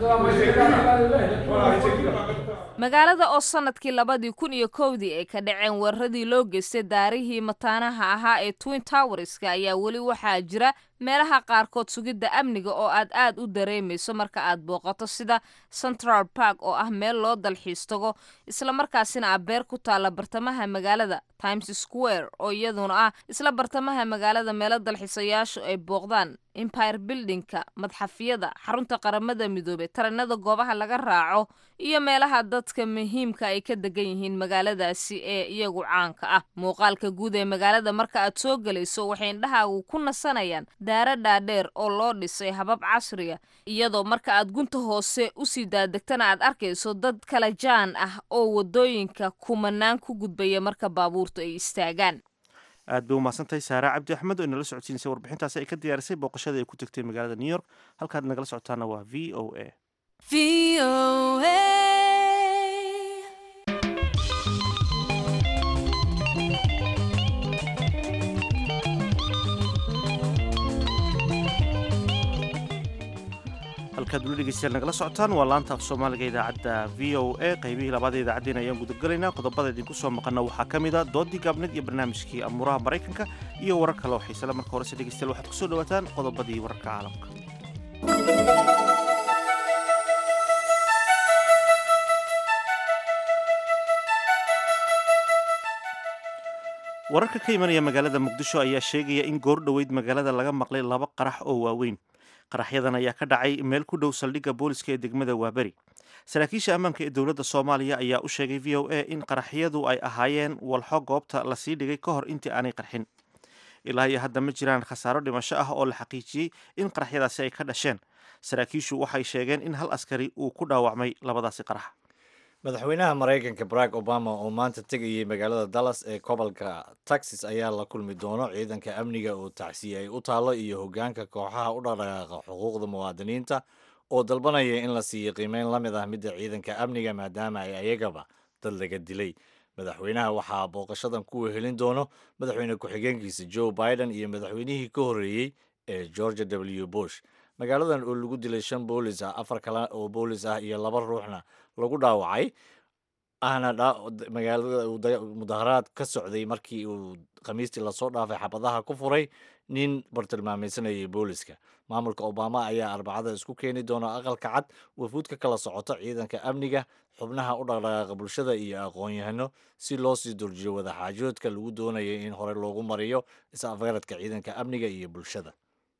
magaalada oo sanadkii labadii kun iyo kowdii ay ka dhaceen weeraradii loo geystay daarihii mataanaha ahaa ee Twin Towerska ayaa wali waxaa jira meelaha qaarkood sugidda amniga oo aad aad u dareemayso marka aad booqato sida Central Park oo ah meel loo dalxiis tago isla markaasina ah beer ku taala bartamaha magaalada Times Square oo iyaduna ah isla bartamaha magaalada meel dalxiisayaashu ay booqdaan Empire Building-ka madxafyada xarunta qaramada midoobay taranada goobaha laga raaco iyo meelaha dadka muhiimka ay ka degan yihiin magaaladaasi ee iyagu caanka ah muuqaalka guud ee magaalada marka aad soo galayso waxay indhahaagu ku nasanayaan daara dhaadheer oo loo dhisay habab casriya iyadoo marka aad gunta hoose u sii daadegtana aad arkayso dad kala jaan ah oo wadooyinka kumanaan ku gudbaya marka baabuurtu ay istaagaan aad bay u mahadsantahay Saara Cabdi Axmed oo inala socodsiinaysa warbixintaas ay ka diyaarisay booqashada ay ku tagtay magaalada New York halkaad nagala socotaana waa V O A V O A halkaad weli dhegeystayaal nagala socotaan waa laanta af soomaaliga idaacadda v o a qaybihii labaad ee idaacaddeen ayaan gudagalaynaa qodobada idinku soo maqana waxaa ka mid a doodii gaabneed iyo barnaamijkii amuuraha maraykanka iyo warar kale oo xiisale marka horese dhegeystayaal waxaad kusoo dhawaataan qodobadii wararka caalamka wararka ka imanaya magaalada muqdisho ayaa sheegaya in goor dhoweyd magaalada laga maqlay laba qarax oo waaweyn qaraxyadan ayaa ka dhacay meel ku dhow saldhigga booliska ee degmada Waaberi saraakiisha ammaanka ee dowladda Soomaaliya ayaa u sheegay V O A in qaraxyadu ay ahaayeen walxo goobta la sii dhigay ka hor intii aanay qarxin ilaa iyo hadda ma jiraan khasaaro dhimasho ah oo la xaqiijiyey in qaraxyadaasi ay ka dhasheen saraakiishu waxay sheegeen in hal askari uu ku dhaawacmay labadaasi qarax madaxweynaha Mareykanka Barack Obama oo maanta tegayay magaalada Dallas ee gobolka Texas ayaa la kulmi doono ciidanka amniga oo tacsiyay u taalo iyo hoggaanka kooxaha u dhaqdhaqaaqa xuquuqda muwaadiniinta oo dalbanaya in la siiyo qiimeyn la mid ah midda ciidanka amniga maadaama ay ayagaba dad laga dilay madaxweynaha waxaa booqashadan ku wehelin doono madaxweyne ku-xigeenkiisa Joe Biden iyo madaxweynihii ka horreeyey ee George W Bush magaaladan oo lagu dilay shan boolis ah afar kale oo boolis ah iyo laba ruuxna lagu dhaawacay ahna magaalada mudaharaad ka socday markii uu khamiistii lasoo dhaafay xabadaha ku furay nin bartilmaamaysanayay booliska maamulka obama ayaa arbacada isku keeni doona aqalka cad wafuud ka kala socota ciidanka amniga xubnaha u dhaqdhaqaaqa bulshada iyo aqoon-yahano si loo sii durjiyo wadaxaajoodka lagu doonayay in hore loogu mariyo is-afgaradka ciidanka amniga iyo bulshada.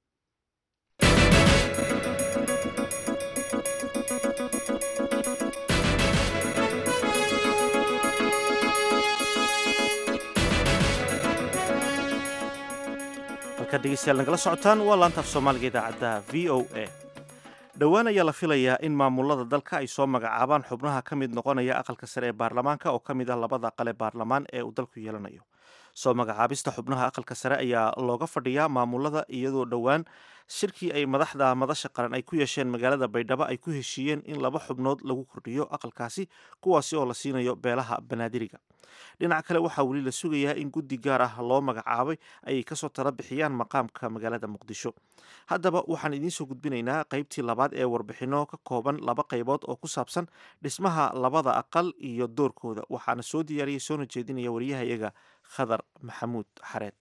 dhegeystayaal nagala socotaan waa laanta af soomaaliga idaacadda v o a dhowaan ayaa la filayaa in maamulada dalka ay soo magacaabaan xubnaha ka mid noqonaya aqalka sare ee baarlamaanka oo ka mid ah labada aqal ee baarlamaan ee uu dalku yeelanayo. soo magacaabista xubnaha aqalka sare ayaa looga fadhiyaa maamulada iyadoo dhowaan shirkii ay madaxda madasha qaran ay ku yeesheen magaalada baydhabo ay ku heshiiyeen in laba xubnood lagu kordhiyo aqalkaasi kuwaasi oo la siinayo beelaha banaadiriga. dhinaca kale waxaa weli la sugayaa in guddi gaar ah loo magacaabay ay kasoo tala bixiyaan maqaamka magaalada muqdisho. haddaba waxaan idiin soo gudbinaynaa qaybtii labaad ee warbixino ka kooban laba qaybood oo ku saabsan dhismaha labada aqal iyo doorkooda, waxaana soo diyaariyay soona jeedinaya wariyahayaga khadar maxamuud xareed.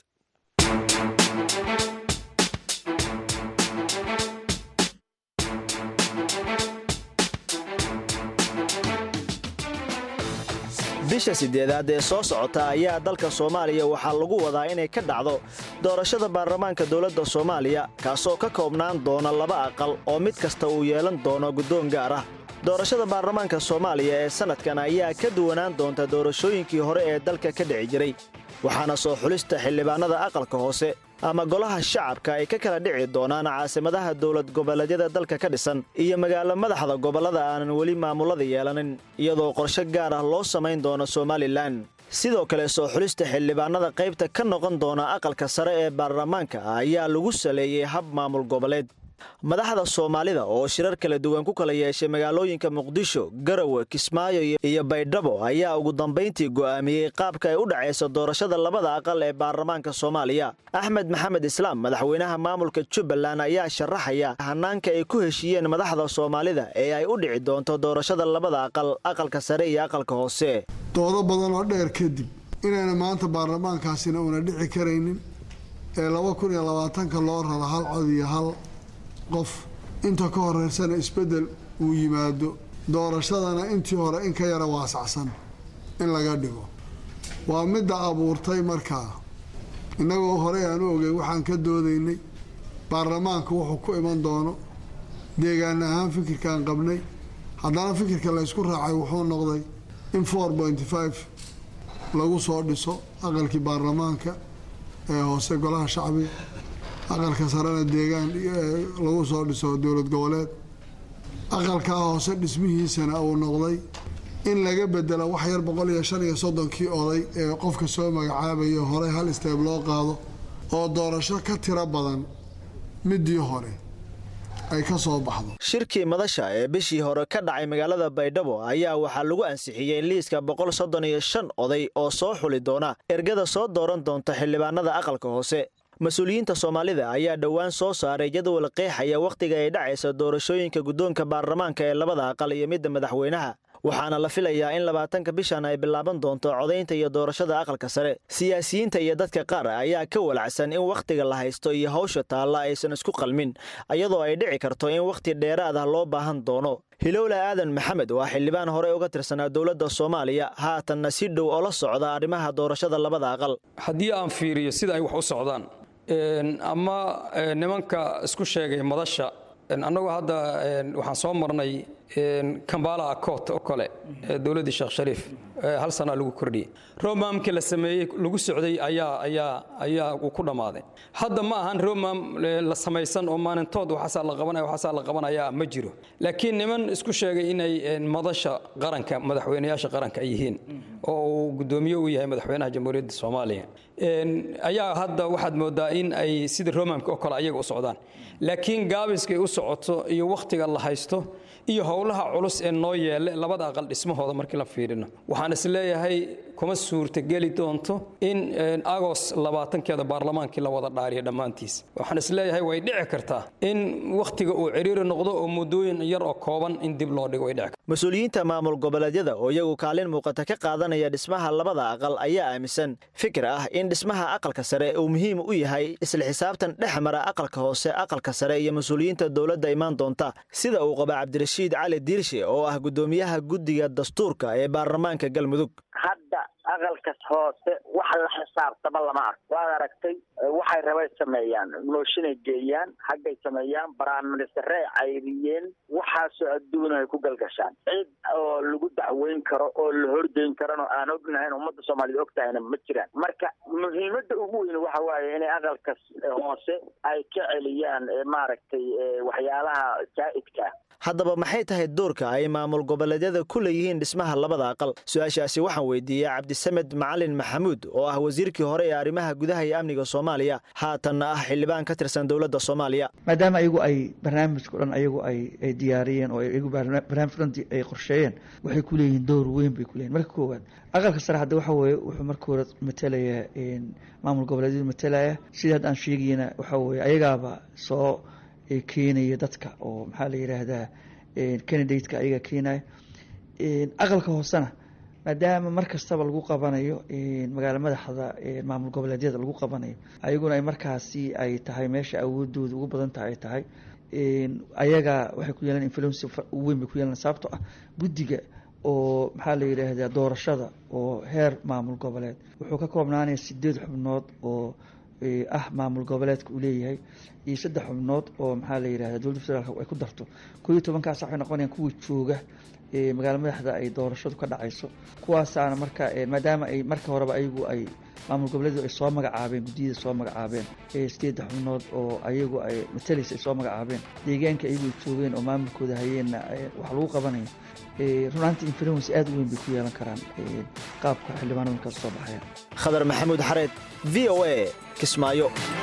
bisha sideedaad ee soo socota ayaa dalka Soomaaliya waxaa lagu wadaa inay ka dhacdo doorashada baarlamaanka dawladda Soomaaliya kaasoo ka koobnaan doona laba aqal oo mid kasta uu yeelan doono guddoon gaar ah. doorashada baarlamaanka Soomaaliya ee sanadkan ayaa ka duwanaan doonta doorashooyinkii hore ee dalka ka dhici jiray, waxaana soo xulista xildhibaanada aqalka hoose ama golaha shacabka ay ka kala dhici doonaan caasimadaha dawlad goboleedyada dalka ka dhisan iyo magaalo madaxda gobolada aanan weli maamulada yeelanin, iyadoo qorshe gaar ah loo samayn doono Somaliland. sidoo kale soo xulista xildhibaanada qaybta ka noqon doona aqalka sare ee baarlamaanka ayaa lagu saleeyay hab maamul goboleed. madaxda Soomaalida oo shirar kala duwan ku kala yeeshay magaalooyinka Muqdisho, Garowe, Kismaayo iyo Baydhabo ayaa ugu dambeyntii go'aamiyay qaabka ay u dhacayso doorashada labada aqal ee baarlamaanka Soomaaliya. Axmed Maxamed Islaam, madaxweynaha maamulka Jubbaland, ayaa sharaxaya hanaanka ay ku heshiiyeen madaxda Soomaalida ee ay u dhici doonto doorashada labada aqal, aqalka sare iyo aqalka hoose. doodo badan oo dheer kadib inayna maanta baarlamaankaasina una dhici karaynin ee laba kun iyo labaatanka loo raro hal cod iyo hal qof inta ka horeysana isbedel uu yimaado, doorashadana intii hore in ka yara waasacsan in laga dhigo. waa midda abuurtay markaa innagoo hore aan u ogey waxaan ka doodaynay baarlamaanka wuxuu ku iman doono deegaan ahaan fikirkaan qabnay, haddana fikirka la ysku raacay wuxuu noqday in four point five lagu soo dhiso aqalkii baarlamaanka ee hoose golaha shacbiga, aqalka sarena deegaan lagu soo dhiso dowlad goboleed. aqalkaa hoose dhismihiisana uu noqday in laga bedelo wax yar boqol iyo shan iyo soddonkii oday ee qofka soo magacaabayo horey hal isteeb loo qaado oo doorasho ka tiro badan midii hore ay ka soo baxdo. shirkii madasha ee bishii hore ka dhacay magaalada Baydhabo ayaa waxaa lagu ansixiyay liiska boqol soddon iyo shan oday oo soo xuli doona ergada soo dooran doonta xildhibaanada aqalka hoose. mas-uuliyiinta Soomaalida ayaa dhowaan soo saaray jadwal qeexaya waqtiga ay dhacayso doorashooyinka guddoonka baarlamaanka ee labada aqal iyo midda madaxweynaha, waxaana la filayaa in labaatanka bishan ay bilaaban doonto codaynta iyo doorashada aqalka sare. siyaasiyiinta iyo dadka qaar ayaa ka walacsan in wakhtiga la haysto iyo hawsha taalla aysan isku qalmin, iyadoo ay dhici karto in wakhti dheeraad ah loo baahan doono. Hilowle Aadan Maxamed waa xildhibaan hore uga tirsanaa dowladda Soomaaliya, haatanna si dhow oo la socda arrimaha doorashada labada aqal. haddii aan fiiriyo sida ay wax u socdaan ama nimanka isku sheegay madasha, annagoo hadda waxaan soo marnay Kampala Accord oo kale dawladda Sheekh Shariif hal sano lagu kordhiyay. romaamkii la sameeyay lagu socday ayaa ayaa ayaa ku dhamaaday. hadda ma ahan romaam la samaysan oo maalintood waxa la qabanayo waxa la qabanaya ma jiro, laakiin niman isku sheegay inay madasha qaranka madaxweynayaasha qaranka ay yihiin oo uu gudoomiye u yahay madaxweynaha jamhuuriyadda Soomaaliya ayaa hadda waxaad moodaa in ay sida romaamka oo kale ayaga u socdaan, laakiin gaabiska ay u socoto iyo waqtiga la haysto iyo howlaha culus ee noo yeelay labada aqal dhismahooda markii la fiirino waxaan is leeyahay kuma suurtageli doonto in agos labaatankeeda baarlamaankii la wada dhaariyo dhammaantiis waxaan isleeyahay way dhici kartaa in wakhtiga uu ciriiri noqdo oo muddooyin yar oo kooban in dib loo dhigo way dhici kartaa mas-uuliyiinta maamul goboleedyada oo iyagu kaalin muuqata ka qaadanaya dhismaha labada aqal ayaa aaminsan fikir ah in dhismaha aqalka sare uu muhiim u yahay isla xisaabtan dhex mara aqalka hoose aqalka sare iyo mas-uuliyiinta dowladda imaan doonta sida uu qaba cabdirashiid cali diirshe oo ah guddoomiyaha guddiga dastuurka ee baarlamaanka galmudug hadda aqalka hoose wax la xisaabtama lama arko waad aragtay waxay rabay sameeyaan mooshinay geeyaan haggay sameeyaan baraministare cayriyeen waxaasoo adduun ay ku galgashaan cid oo lagu dacweyn karo oo la hordeyn karano aan ognahayn ummadda soomaaliyed og tahayna ma jiraan marka muhiimadda ugu weyn waxa waaye inay aqalka hoose ay ka celiyaan maaragtay waxyaalaha jaa'idka haddaba maxay tahay doorka ay maamul goboleedyada ku leeyihiin dhismaha labada aqal su-aashaasi waxaan weydiiyey cabdisamed macalin maxamuud oo ah wasiirkii hore ee arrimaha gudaha iyo amniga soomaaliya haatanna ah xildhibaan ka tirsan dowladda soomaaliya maadaama ayagu ay barnaamijka dhan ayagu ay ay diyaariyeen oo ayagu barnaamijka dhan ay qorsheeyeen waxay ku leeyihiin door weyn bay ku leeyihin marka koowaad aqalka sare hadda waxa weeye wuxuu marka hore matalayaa maamul goboleedyadu matalaya sida hadda aan sheegayna waxa weeye ayagaaba soo keenaya dadka oo maxaa la yidhaahdaa candidateka ayaga keenaya aqalka hoosena maadaama mar kastaba lagu qabanayo magaalo madaxda maamul goboleedyada lagu qabanayo ayaguna ay markaasi ay tahay meesha awoodooda ugu badan tahay ay tahay ayaga waxay ku yeelan influence weyn bay ku yeelan sababtoo ah guddiga oo maxaa la yidhaahdaa doorashada oo heer maamul goboleed wuxuu ka koobnaanaya sideed xubnood oo ah maamul goboleedka uu leeyahay iyo saddex xubnood oo maxaa la yidhahda dowladda federaalk ay ku darto koo iyo tobankaas waxay noqonayaan kuwa jooga magaalo madaxda ay doorashadu ka dhacayso kuwaasaana marka maadaama ay marka horeba ayagu ay maamul goboleedu ay soo magacaabeen guddiyada soo magacaabeen sideedda xubnood oo ayagu ay matalaysa ay soo magacaabeen deegaanka ayagu ay joogeen oo maamulkooda hayeenna wax lagu qabanayo runaanti influence aad u weyn bay ku yeelan karaan qaabka xildhibaanada markaas soo baxaya khadar maxamuud xareed v o a kismaayo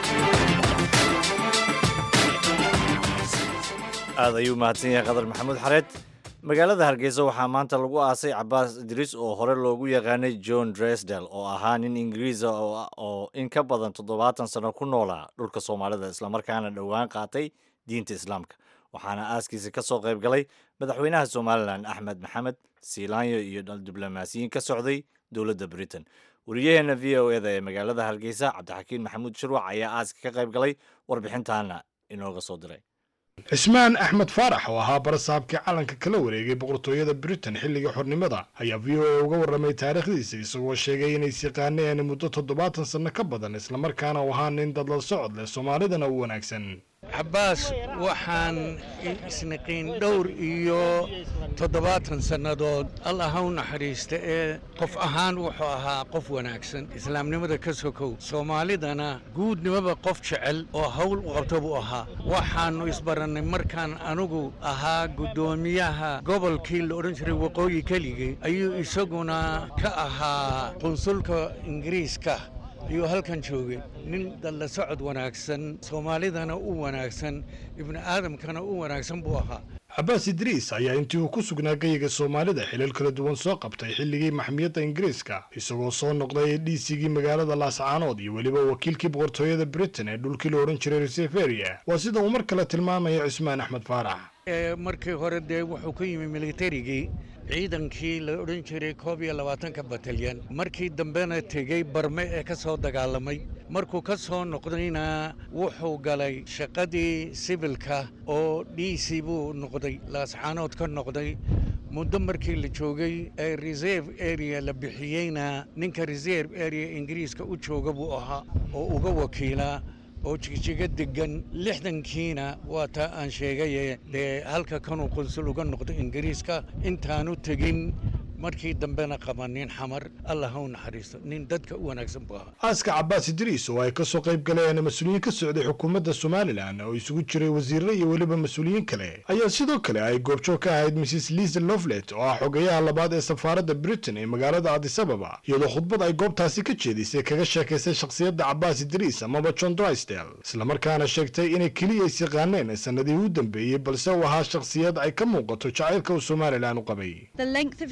aad ayuu mahadsan yahay khadar maxamuud xareed magaalada hargeysa waxaa maanta lagu aasay cabaas idriis oo hore loogu yaqaanay john dresdel oo ahaa nin ingiriisa oo in ka badan toddobaatan sano ku noolaa dhulka soomaalida islamarkaana dhowaan qaatay diinta islaamka waxaana aaskiisa ka soo qayb galay madaxweynaha somalilan axmed maxamed siilaanyo iyo diblomaasiyiin ka socday dowladda britain wariyaheena v o eda ee magaalada hargeysa cabdixakiin maxamuud shirwac ayaa aaska ka qayb galay warbixintaana inooga soo diray cismaan axmed faarax oo ahaa barasaabkii calanka kala wareegay boqortooyada britain xilligii xornimada ayaa v o a uga warramay taariikhdiisa isagoo sheegay inay siqaaneen muddo toddobaatan sanno ka badan islamarkaana u ahaa nin dadla socod leh soomaalidana u wanaagsan cabaas waxaan isnaqiin dhowr iyo toddobaatan sannadood allah ha u naxariista ee qof ahaan wuxuu ahaa qof wanaagsan islaamnimada ka sokow soomaalidana guudnimaba qof jecel oo hawl u qabta buu ahaa waxaannu isbarannay markaan anugu ahaa guddoomiyaha gobolkii la odhan jiray waqooyi keligey ayuu isaguna ka ahaa qunsulka ingiriiska ayuu halkan joogay nin dalla socod wanaagsan soomaalidana u wanaagsan ibni aadamkana u wanaagsan buu ahaa cabaas idriis ayaa intii uu ku sugnaa geyiga soomaalida xilal kala duwan soo qabtay xilligii maxmiyadda ingiriiska isagoo soo noqday dhiisigii magaalada laascaanood iyo weliba wakiilkii boqortooyada britain ee dhulkii la odhan jiray reseferia waa sida uu mar kale tilmaamaya cismaan axmed faarax markii hore dee wuxuu ku yimi militarigii ciidankii la odhan jiray koob iyo labaatanka batalyan markii dambena tegey barme ee ka soo dagaalamay markuu ka soo noqdayna wuxuu galay shaqadii sibilka oo dhiisi buu noqday laascaanood ka noqday muddo markii la joogay ee reserve area la bixiyeyna ninka reserve area ingiriiska u jooga buu ahaa oo uga wakiilaa oo jigjiga degan lixdankiina waa taa aan sheegaye dee halka kanuu qunsul uga noqdo ingiriiska intaanu tegin markii dambena qaba nin xamar allah ha u naxariisto nin dadka u wanaagsan buu ahaa aaska cabaas idriis oo ay ka soo qayb galeen mas-uuliyiin ka socday xukuumadda somalilan oo isugu jiray wasiirre iyo weliba mas-uuliyiin kale ayaa sidoo kale ay goobjoog ka ahayd mrs liza loflet oo ah xogayaha labaad ee safaaradda britain ee magaalada adisababa iyadoo khudbad ay goobtaasi ka jeedisay kaga sheekaysay shakhsiyadda cabaas idriis amaba john drysdale islamarkaana sheegtay inay keliya is yaqaaneen sannadihii u dambeeyey balse uu ahaa shakhsiyad ay ka muuqato jacaylka uu somalilan u qabay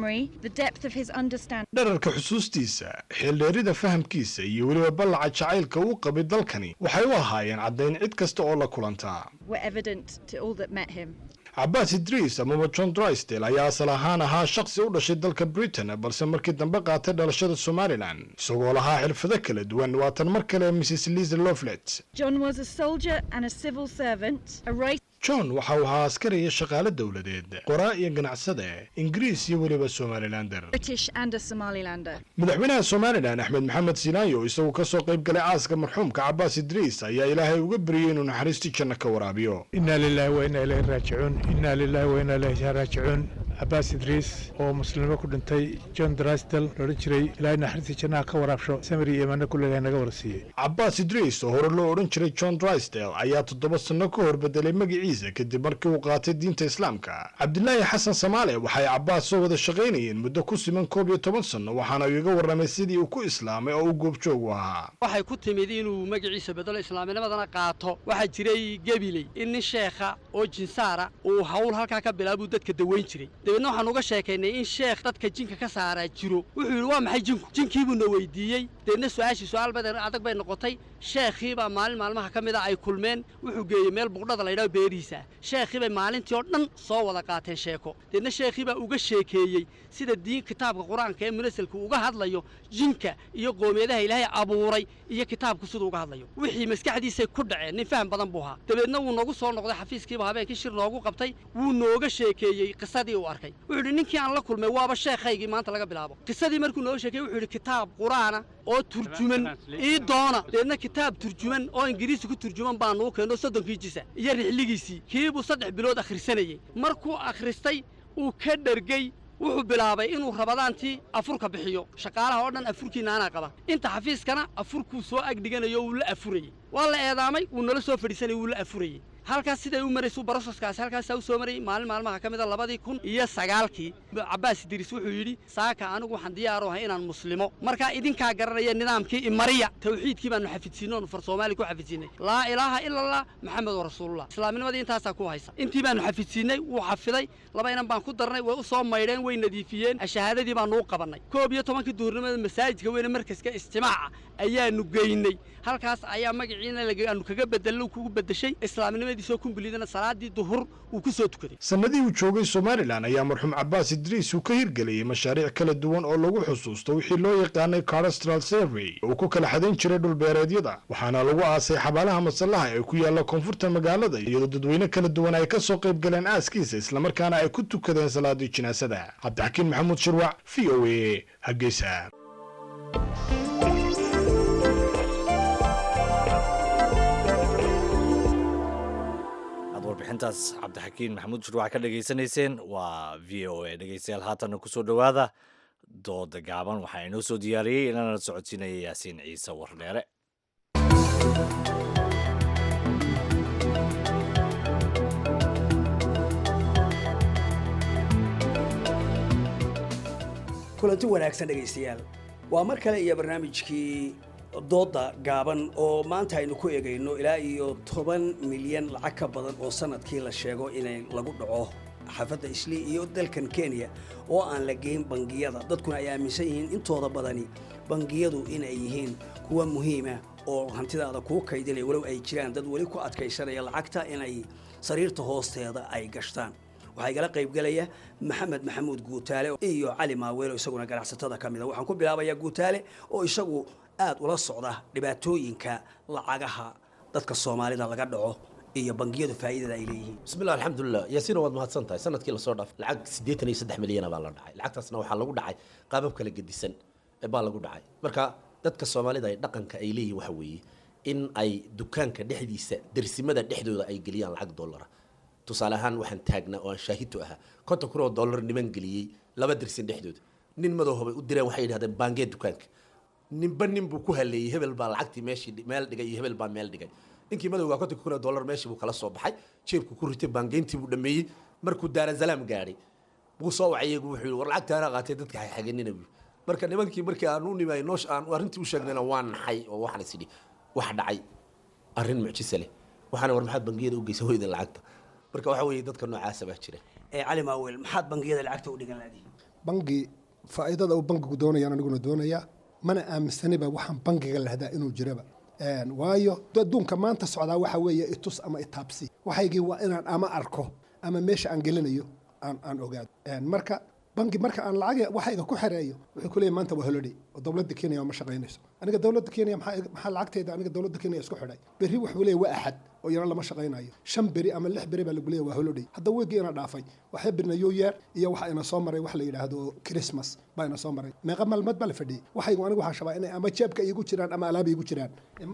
memory, the depth of his understanding. dherarka xusuustiisa xeeldheerida fahamkiisa iyo weliba ballaca jacaylka uu qabay dalkani waxay u ahaayeen caddayn cid kasta oo la kulantaa Were evident to all that met him. cabaas idriis amaba john drysdale ayaa asal ahaan ahaa shakhsi u dhashay dalka britain balse markii dambe qaatay dhalashada somalilan isagoo lahaa xirfado kala duwan waatan mar kale mrs liza lovelet John was a soldier and a civil servant, a writer. john waxa uu ahaa askari iyo shaqaale dowladeed qoraa iyo ganacsade ingiriis iyo weliba somalilander British and a Somalilander. madaxweynaha somalilan axmed maxamed silaanyo isagu ka soo qayb galay aaska marxuumka cabaas idriis ayaa ilaahay uga baryay inuu naxariistii janno ka waraabiyo inaa lilaahi wa inaa ilayhi raajicuun inaa lilaahi wa inaa ilayhi raajicuun cabaas idriis oo muslimnimo ku dhintay john drysdale loodhan jiray ilaahay naxariistii jannaha ka waraabsho samiri iyo imaano kulleegahay naga warsiiyey cabaas idriis oo hore loo odhan jiray john drysdale ayaa toddoba sanno ka hor bedelay magiciisa kadib markii uu qaatay diinta islaamka cabdilaahi xasan samaale waxay cabaas soo wada shaqaynayeen muddo ku siman koob iyo toban sanno waxaana uu iga warramay sidii uu ku islaamay oo uu goobjoog u ahaa waxay ku timid inuu magaciisa bedelo islaamnimadana qaato waxaa jiray gebiley in nin sheekha oo jinsaara uu hawl halkaa ka bilaabuu dadka daweyn jiray dabeedna waxaan uga sheekaynay in sheekh dadka jinka ka saaraa jiro wuxuu yidhi waa maxay jinku jinkiibuu na weydiiyey dabeedna su-aashii su-aal badan adag bay noqotay sheekhiibaa maalin maalmaha ka mid a ay kulmeen wuxuu geeyey meel buqdhada laydhaho beerihiisa sheekhii bay maalintii oo dhan soo wada qaateen sheeko deedna sheekhii baa uga sheekeeyey sida diin kitaabka qur-aanka ee munasalka uga hadlayo jinka iyo qoomiyadaha ilaahay abuuray iyo kitaabku siduu uga hadlayo wixii maskaxdiisay ku dhaceen nin faham badan buu ahaa dabeedna wuu noogu soo noqday xafiiskiiba habeenkii shir noogu qabtay wuu nooga sheekeeyey qisadii uu arkay wuxuu yidhi ninkii aan la kulmay waaba sheekhaygii maanta laga bilaabo qisadii markuu nooga sheekeeyey wuxuu yidhi kitaab qur-aana oo turjuman ii doona deedna kitaab turjuman oo ingiriisi ku turjuman baa nuu keeno soddonkii jisa iyo rixligiisii kiibuu saddex bilood akhrisanayey markuu akhristay uu ka dhergey wuxuu bilaabay inuu rabadaantii afurka bixiyo shaqaalaha oo dhan afurkiina anaa qaba inta xafiiskana afurkuu soo agdhiganayo wuu la afurayey waa la eedaamay wuu nala soo fadhiisanayay wuu la afurayey halkaas siday u maraysu barosaskaasi halkaasaa u soo marayay maalin maalmaha ka mida labadii kun iyo sagaalkii cabaas idriis wuxuu yidhi saaka anigu waxaan diyaaru ahay inaan muslimo markaa idinkaa garanaya nidaamkii imariya tawxiidkii baanu xafidsiinay oonu far soomaali ku xafidsiinay laa ilaaha ila allah maxamed rasuulullah islaamnimadii intaasaa ku haysa intii baanu xafidsiinay wuu xafiday laba inan baan ku darnay way u soo maydheen way nadiifiyeen shahaadadii baanu u qabannay koob iyo tobankii duhurnimada masaajidka weyne markaska istimaaca ayaanu geynay halkaas ayaa magaciina aanu kaga bedello kugu bedeshay islaamnimadiisoo kumbilidana salaadii duhur uu ku soo tukaday sanadii uu joogay somalilan ayaa marxuum cabaas idriis uu ka hirgeliyey mashaariic kala duwan oo lagu xusuusto wixii loo yaqaanay cadastral survey uu ku kala xadayn jiray dhulbeereedyada waxaana lagu aasay xabaalaha masallaha ee ku yaalla koonfurta magaalada iyadoo dadweyne kala duwan ay ka soo qayb galeen aaskiisa islamarkaana ay ku tukadeen salaadii jinaasada cabdixakiin maxamuud shirwac v o a hargeysa warbixintaas cabdixakiin maxamuud shirwac ka dhegaysanayseen waa v o a dhegeystayaal haatanna kusoo dhowaada dooda gaaban waxaa inoo soo diyaariyey inana socodsiinaya yaasiin ciise wardheere kulanti wanaagsan dhegaystayaal waa mar kale iyo barnaamijkii dooda gaaban oo maanta aynu ku eegayno ilaa iyo toban milyan lacag ka badan oo sanadkii la sheego inay lagu dhaco xaafadda islii iyo dalkan kenya oo aan la geyn bangiyada dadkuna ay aaminsan yihiin intooda badani bangiyadu inay yihiin kuwa muhiima oo hantidaada kuu kaydinaya walow ay jiraan dad weli ku adkaysanaya lacagta inay sariirta hoosteeda ay gashtaan waxaa igala qaybgelaya maxamed maxamuud guutaale iyo cali maaweelo isaguna ganacsatada ka mida waxaan ku bilaabayaa guutaale oo isagu aad ula socda dhibaatooyinka lacagaha dadka soomaalida laga dhaco iyo bangiyadu faa'iidada ay leeyihiin bismillaah alxamdulilah yaasiin waad mahadsan tahay sanadkii la soo dhaaf lacag siddeetan iyo saddex milyan baa la dhacay lacagtaasna waxaa lagu dhacay qaabab kala gedisan baa lagu dhacay marka dadka soomaalida ay dhaqanka ay leeyihiin waxa weeye in ay dukaanka dhexdiisa dersimada dhexdooda ay geliyaan lacag dollara tusaale ahaan waxaan taagnaa oo aan shaahidtu ahaa konton kun oo dollar niman geliyey laba dersin dhexdooda nin madowhobay u direen waxay yidhahdeen baangee dukaanka ninba nin buu ku haleeyey hebel baa lacagtii meeshii meel dhigay iyo hebel baa meel dhigay ninkii madowgaa konton kun oo dollar meeshii buu kala soo baxay jeebku ku ritay baangeyntii buu dhameeyey markuu daarasalaam gaadhay buu soo wacay iyagu wuxuu yidhi war lacagtaana qaatay dadka xaxaganina buu marka nimankii markii aan u nimay noosh aan arrintii u sheegnayna waa naxay oo waxaan is idhi wax dhacay arrin mucjisa leh waxaana war maxaad bangiyada u geysa hoyda lacagta marka waxa weeye dadka noocaasa baa jira ee cali maawel maxaad bangiyada lacagta u dhigan laadiin bangi faa'iidada uu bangigu doonayaan aniguna doonayaa mana aaminsaniba waxaan bangiga lahdaa inuu jiraba waayo adduunka maanta socdaa waxa weeye itus ama itaabsi waxaygii waa inaan ama arko ama meesha aan gelinayo aan aan ogaado marka bangi marka aan lacag waxayga ku xareeyo wuxuu ku leeyahay maanta waa holiday oo dowladda Kenya ma shaqaynayso aniga dowladda Kenya maxaa maxaa lacagteeda aniga dowladda Kenya isku xidhay berri wuxuu leeyahay waa axad oo yana lama shaqaynayo shan beri ama lix beri baa lagu leeyahay waa holiday hadda weegi ina dhaafay waxa birna new year iyo waxa ina soo maray wax la yiraahdo Christmas baa ina soo maray meeqa maalmood baa la fadhiyay waxaygu anigu waxaan shabaa inay ama jeebka igu jiraan ama alaab igu jiraan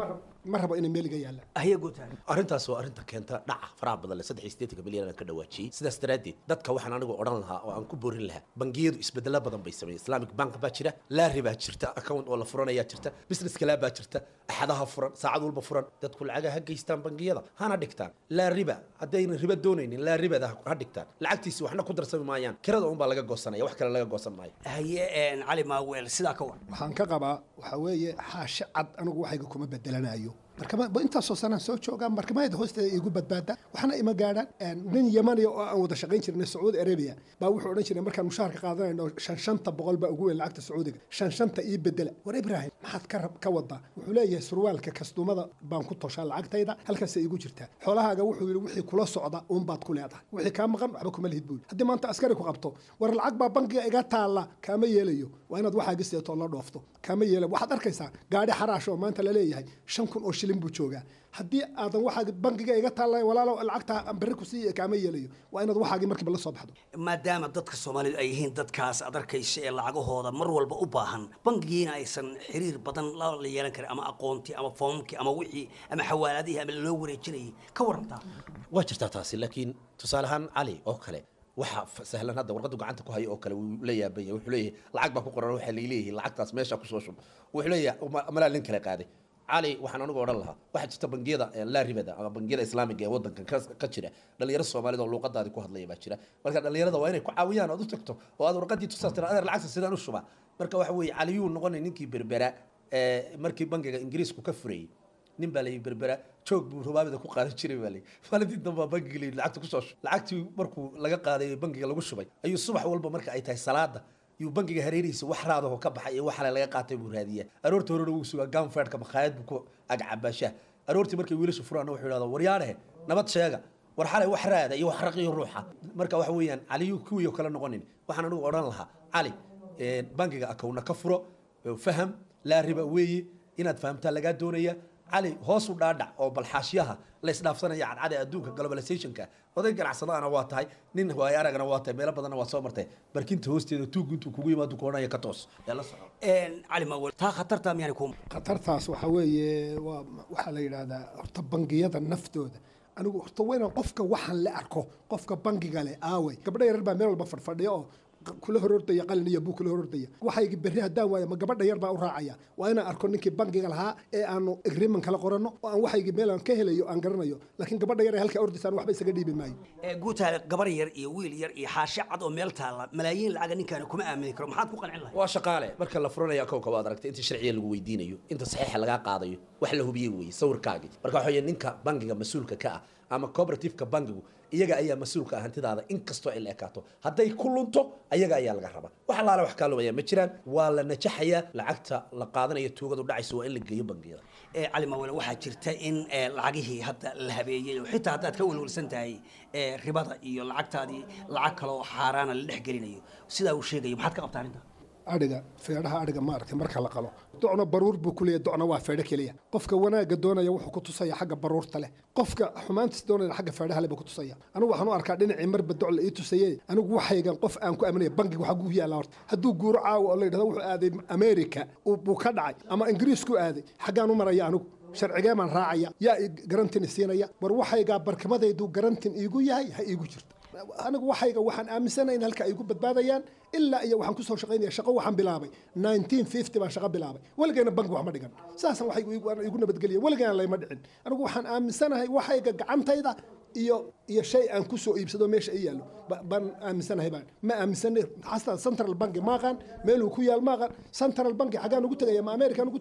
ma rabo inay meeliga yaalaan ahya guutaan arrintaas waa arrinta keenta dhaca faraha badan le saddex iyo siddeetan milyan ka dhawaajiyay sidaas daraadeed dadka waxaan anigu odhan lahaa oo aan ku boorin lahaa bangiyadu isbedelo badan bay sameeyeen islamic bank baa jira laari baa jirta account oo la furanayaa jirta business kala baa jirta axadaha furan saacad walba furan dadku lacagaha ha geystaan bangiyada hana dhigtaan la riba haddayna riba doonaynin la ribada ha dhigtaan lacagtiisi waxna ku darsami maayaan kirada un baa laga goosanaya wax kale laga goosan maayo haye cali maaweel sidaa ka war waxaan ka qabaa waxa weeye xaashi cad anigu waxayga kuma bedelanayo marka inta soo sanaan soo jooga marka ma hoosteeda igu badbaada waxna ima gaadhaan nin Yamani oo aan wada shaqayn jirnay Saudi Arabia baa wuxuu oran jiray markaan mushaharka qaadanayno shan shanta boqol baa ugu weyn lacagta Sacuudiga shan shanta ii bedela war Ibrahim maxaad ka rab ka wada wuxuu leeyahay surwaalka kastumada baan ku toshaa lacagtayda halkaas ay igu jirtaa xoolahaaga wuxuu yiri wixii kula socda uun baad ku leedahay wixii ka maqan waxba kuma lihid buul haddii maanta askari ku qabto war lacag baa bangiga iga taala kama yeelayo waa inaad waxa gisteeto la dhoofto kama yeelo waxaad arkaysaa gaari xaraash oo maanta la leeyahay shan kun oo shilin buu joogaa haddii aadan waxa bangiga iga taalay walaalo lacagta bari ku sii kama yeelayo waa inaad waxaagi markiiba la soo baxdo maadaama dadka Soomaalidu ay yihiin dadkaas ad arkaysa ee lacagahooda mar walba u baahan bangigiina aysan xiriir badan la yeelan karin ama aqoonti ama foomki ama wixii ama xawaaladihi ama loo wareejinayay ka waranta waa jirtaa taasi laakiin tusaalahan cali oo kale waxa sahlan hadda warqadu gacanta ku hayo oo kale uu leeyahay wuxuu leeyahay lacag baa ku qoran waxa leeyahay lacagtaas meesha ku soo shub wuxuu leeyahay malaalin kale qaaday علي waxaan anigu oran lahaa waxa jirta bangiyada la ribada ama bangiyada islaamiga ee wadankan ka jira dhalinyaro Soomaaliyeed oo luqadaadi ku hadlaya baa jira marka dhalinyarada waa inay ku caawiyaan oo u tagto oo aad warqadii tusaatay adeer lacagta sidaan u shuba marka waxa weey Caliyu noqonay ninkii berbera ee markii bangiga Ingiriisku ka furay nin baa la berbera joog buu rubaabada ku qaadan jiray baa la falidii damba bangiga lacagta ku soo lacagtii markuu laga qaaday bangiga lagu shubay ayuu subax walba marka ay tahay salaada yuu bangiga hareerihiisa wax raadaho ka baxay iyo waxa laga qaatay buu raadiyaa aroorta hore uu sugaa gaanfeedka makhaayad buu ku agcabaasha aroortii markay wiilashu furaan wuxuu yiraahdaa waryaanahe nabad sheega war xalay wax raada iyo wax raqiyo ruuxa marka waxa weeyaan Caliyu kuwiyo kala noqonin waxaan anigu oran lahaa Cali ee bangiga account ka furo faham la riba weeyi inaad fahamtaa laga doonaya علي هوس ودادع أو بالحاشيها ليس نافسنا يعني عادة أدوك globalization كا وده كان عصلا أنا واتهاي نين هو يارا أنا واتهاي ميلا بدنا واسمرته بركين تهوستي ده توق أنتو كوي ما دوكونا يكتوس يلا صار إن علي ما قلت ها خطرت أم يعني كوم خطرت وحوي وحلي هذا طبنجيات النفط ده أنا قلت وين قفك وحن لأركو قفك بنجي قال آوي قبل يربع ميل بفر فرديو كل هرورتي قال لي أبوك كل هرورتي waxay bariha daawaaya ma gabadha yar baa u raacaya waa ina arko ninkii bangiga lahaa ee aanu agreement kala qorano oo aan waxay meel aan ka helayo aan garanayo laakiin gabadha yar halka ordisaan waxba isaga dhiibi maayo ee guutaale gabar yar iyo wiil yar iyo xaashi cad oo meel taala malaayiin lacag ninkan kuma aamini karo maxaad ku qancin lahayd waa shaqaale marka la furanayo kooka waad aragtay inta sharciga lagu weydiinayo inta saxiix laga qaadayo wax la hubiyay weey sawirkaaga marka waxa ninka bangiga mas'uulka ka ah ama cooperative-ka bangigu iyaga ayaa mas'uulka ah hantidaada in kasto ay la ekaato haday ku lunto ayaga ayaa laga rabaa waxa la wax ka lumaya ma jiraan waa la najaxaya lacagta la qaadanayo tuugadu dhacayso waa in la geeyo bangiyada ee cali mawla waxa jirta in lacagihii hadda la habeeyay xitaa hadaad ka walwalsan tahay ee ribada iyo lacagtaadii lacag kale oo xaaraan la dhex gelinayo sida uu sheegay maxaad ka qabtaan inta adiga feeraha adiga ma aragtay marka la qalo docna baruur buu ku leeyahay docna waa feedha kaliya qofka wanaaga doonaya wuxuu ku tusaya xagga baruurta leh qofka xumaantiis doonaya xagga feedhaha leh buu ku tusaya anigu waxaan u arkaa dhinacii marba doc la ii tusayay anigu waxaygan qof aan ku aaminay bangiga waxa uu yaala horta hadduu guuro caawo oo la yiraahdo wuxuu aaday America uu ka dhacay ama Ingiriisku aaday xagaan u maraya anigu sharciga man raacaya yaa garantin siinaya war waxayga barkamadaydu garantin iigu yahay ha iigu jirto anigu waxayga waxaan aaminsanahay in halka ay ku badbaadayaan ilaa iyo waxaan ku soo shaqeynaya shaqo waxaan bilaabay nineteen fifty baan shaqo bilaabay waligeena bangi wax ma dhigan saasan waxay igu nabadgeliyay waligeena layma dhicin anigu waxaan aaminsanahay waxayga gacantayda iyo iyo shay aan ku soo iibsado meesha ay yaalo baan aaminsanahay baan ma aaminsanahay xasta central bank ma qaan meel uu ku yaal ma qaan central bank xagaan ugu tagaya ma America ugu tagaya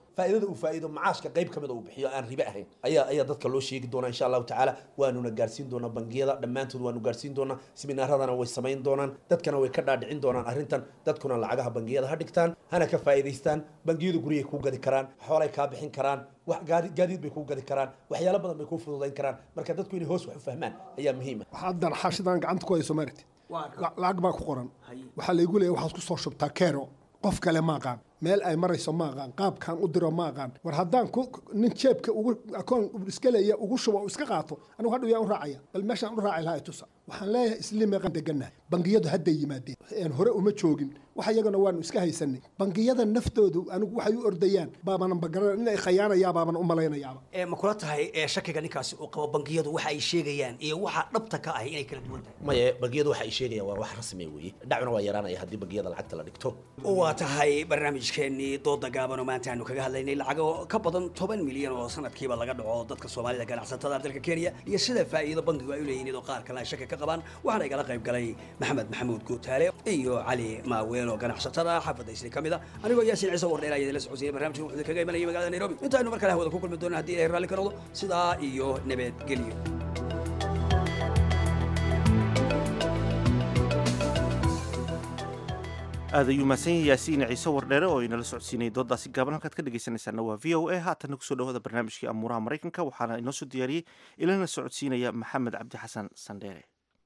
faa'iidada uu faa'iido macaashka qayb kamid uu bixiyo aan riba ahayn ayaa ayaa dadka loo sheegi doonaa insha allahu tacaala waanuna gaarsiin doonaa bangiyada dhammaantood waanu gaarsiin doonaa seminaaradana way samayn doonaan dadkana way ka dhaadhicin doonaan arrintan dadkuna lacagaha bangiyada ha dhigtaan hana ka faa'iidaystaan bangiyadu guriyay kuu gadi karaan xoolay kaa bixin karaan wax gaadiid bay kuu gadi karaan waxyaalo badan bay kuu fududayn karaan marka dadku inay hoos wax u fahmaan ayaa muhiim ah haddan xaashidan gacanta ku hayso maaragtay lacag baa ku qoran waxaa laygu leeyahay waxaad ku soo shubtaa keero qof kale ma aqaan meel ay marayso ma aqaan qaabkan u diro ma aqaan war haddaan nin jeebka ugu akoon iska leeya ugu shubo iska qaato anigu hadhow yaa u raacaya bal meeshaan u raaci lahaa tusa waxaan leeyahay isli meeqan degannahay bangiyadu hadday yimaadeen een hore uma joogin waxa iyagana waanu iska haysanay bangiyada naftoodu anigu waxay u ordayaan baabanan bagaran inay khayaanayaan baaban u malaynayaaba ee ma kula tahay ee shakiga ninkaasi uu qabo bangiyadu waxa ay sheegayaan iyo waxa dhabta ka ah inay kala duwan tahay maye bangiyadu waxa ay sheegayaan waa wax rasmi weeye dhacuna waa yaraanaya haddii bangiyada lacagta la dhigto waa tahay barnaamijkeennii dooda gaaban oo maanta aanu kaga hadlaynay lacago ka badan toban milyan oo sanadkiiba laga dhaco dadka soomaalida ganacsatada dalka kenya iyo sida faa'iido bangigu ay u leeyihiin oo qaar kale ay shaki ka qabaan waxaana igala qayb galay maxamed maxamuud guutaale iyo cali maaweel oo ganacsatada xaafadda isli ka mid ah anigoo yaasin ciise wardheer ayaa idinla socodsiiyey barnaamijka wuxuu kaga imanayay magaalada nairobi intaaynu mar kale hawada ku kulmi doona haddii ay raalli ka noqdo sidaa iyo nabadgelyo aad ayuu mahadsan yahay yaasiin ciise wardheere oo inala socodsiinayay doodaasi gaaban halkaad ka dhegaysanaysaana waa v o a haatanna kusoo dhawaada barnaamijkii amuuraha maraykanka waxaana inoo soo diyaariyey ilana socodsiinaya maxamed cabdi xasan sandheere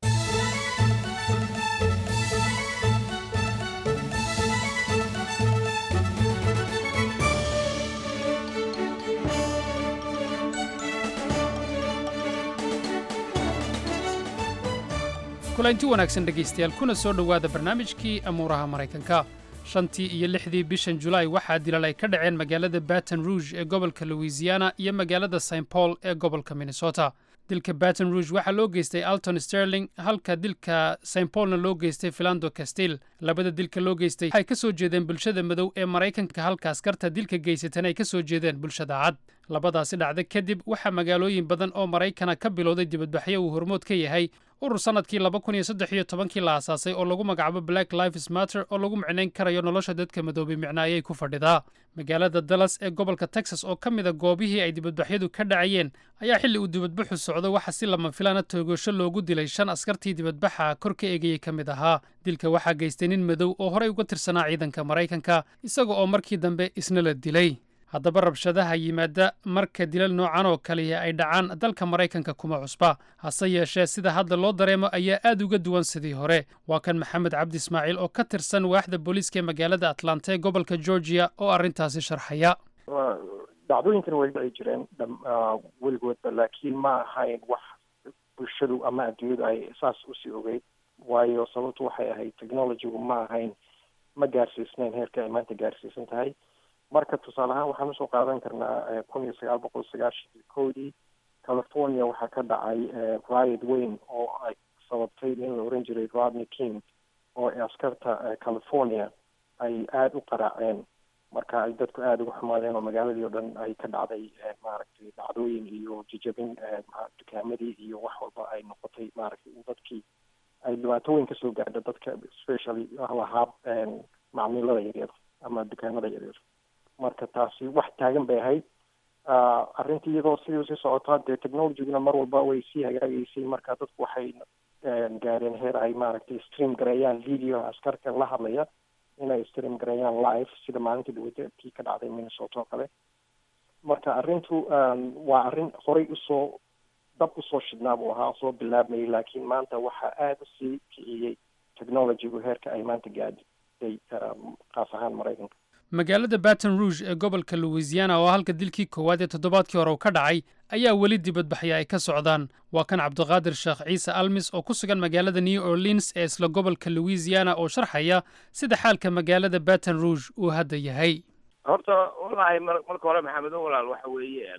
kulanti wanaagsan dhegaystayaal kuna soo dhowaada barnaamijkii amuuraha maraykanka shantii iyo lixdii bishan julaay waxaa dilal ay ka dhaceen magaalada baton rouge ee gobolka louisiana iyo magaalada saint paul ee gobolka minnesota dilka baton rouge waxaa loo geystay alton sterling halka dilka saint paulna loo geystay filando castil labada dilka loo geystay waxay ka soo jeedeen bulshada madow ee maraykanka halka askarta dilka geysatan ay ka soo jeedeen bulshada cad labadaasi dhacda kadib waxaa magaalooyin badan oo maraykana ka bilowday dibadbaxyo uu hormood ka yahay urur sanadkii laba kun iyo saddex iyo tobankii la aasaasay oo lagu magacaabo black lives matter oo lagu micnayn karayo nolosha dadka madoobay micno ayay ku fadhidaa magaalada dallas ee gobolka texas oo ka mid a goobihii ay dibadbaxyadu ka dhacayeen ayaa xilli uu dibadbaxu socdo waxa si lama filaana toogasho loogu dilay shan askartii dibadbaxa kor ka eegayay ka mid ahaa dilka waxaa geystay nin madow oo horey uga tirsanaa ciidanka maraykanka isaga oo markii dambe isna la dilay haddaba rabshadaha yimaada marka dilal noocan oo kaliya ay dhacaan dalka maraykanka kuma cusba hase yeeshee sida hadda loo dareemo ayaa aad uga duwan sidii hore waa kan maxamed cabdi ismaaciil oo ka tirsan waaxda booliiska ee magaalada atlanta ee gobolka georgia oo arrintaasi sharxaya dhacdooyinkan weliba ay jireen weligoodba laakiin ma ahayn wax bulshadu ama adduunyadu ay saas usii ogeyd waayo sababtu waxay ahayd technologygu ma ahayn ma gaarsiisnayn heerka ay maanta gaarsiisan tahay marka tusaale ahaan waxaan usoo qaadan karnaa kun iyo sagaal boqol sagaashan koodii california waxaa ka dhacay riot weyn oo ay sababtay in la oran jiray Rodney King oo askarta california ay aada u qaraaceen marka ay dadku aada uga xumaadeen oo magaaladii oo dhan ay ka dhacday maaragtay dhacdooyin iyo jijabin dukaamadii iyo wax walba ay noqotay maaragtay in dadkii ay dhibaatooyin kasoo gaadho dadka especially lahaa macmiilada yaryar ama dukaamada yaryar marka taasi wax taagan bay ahayd arrintii iyadoo sidii usii socotaa dee technologyguna mar walba way sii hagaagaysay marka dadku waxay gaareen heer ay maaragtay stream gareeyaan video askarka la hadlaya inay stream gareeyaan live sida maalintii dhaweyta kii ka dhacday minnesota oo kale marka arrintu waa arrin horay usoo dab usoo shidnaa buu ahaa soo bilaabmayay laakiin maanta waxaa aada usii kiciyey technologygu heerka ay maanta gaadhay qaas ahaan maraykanka magaalada baton rouge ee gobolka louisiana oo halka dilkii koowaad ee toddobaadkii hore uu ka dhacay ayaa weli dibadbaxya ay ka socdaan waa kan cabdiqaadir sheekh ciise almis oo ku sugan magaalada new orleans ee isla gobolka louisiana oo sharxaya sida xaalka magaalada baton rouge uu hadda yahay horta wallaahi marka hore maxamed walaal waxa weeye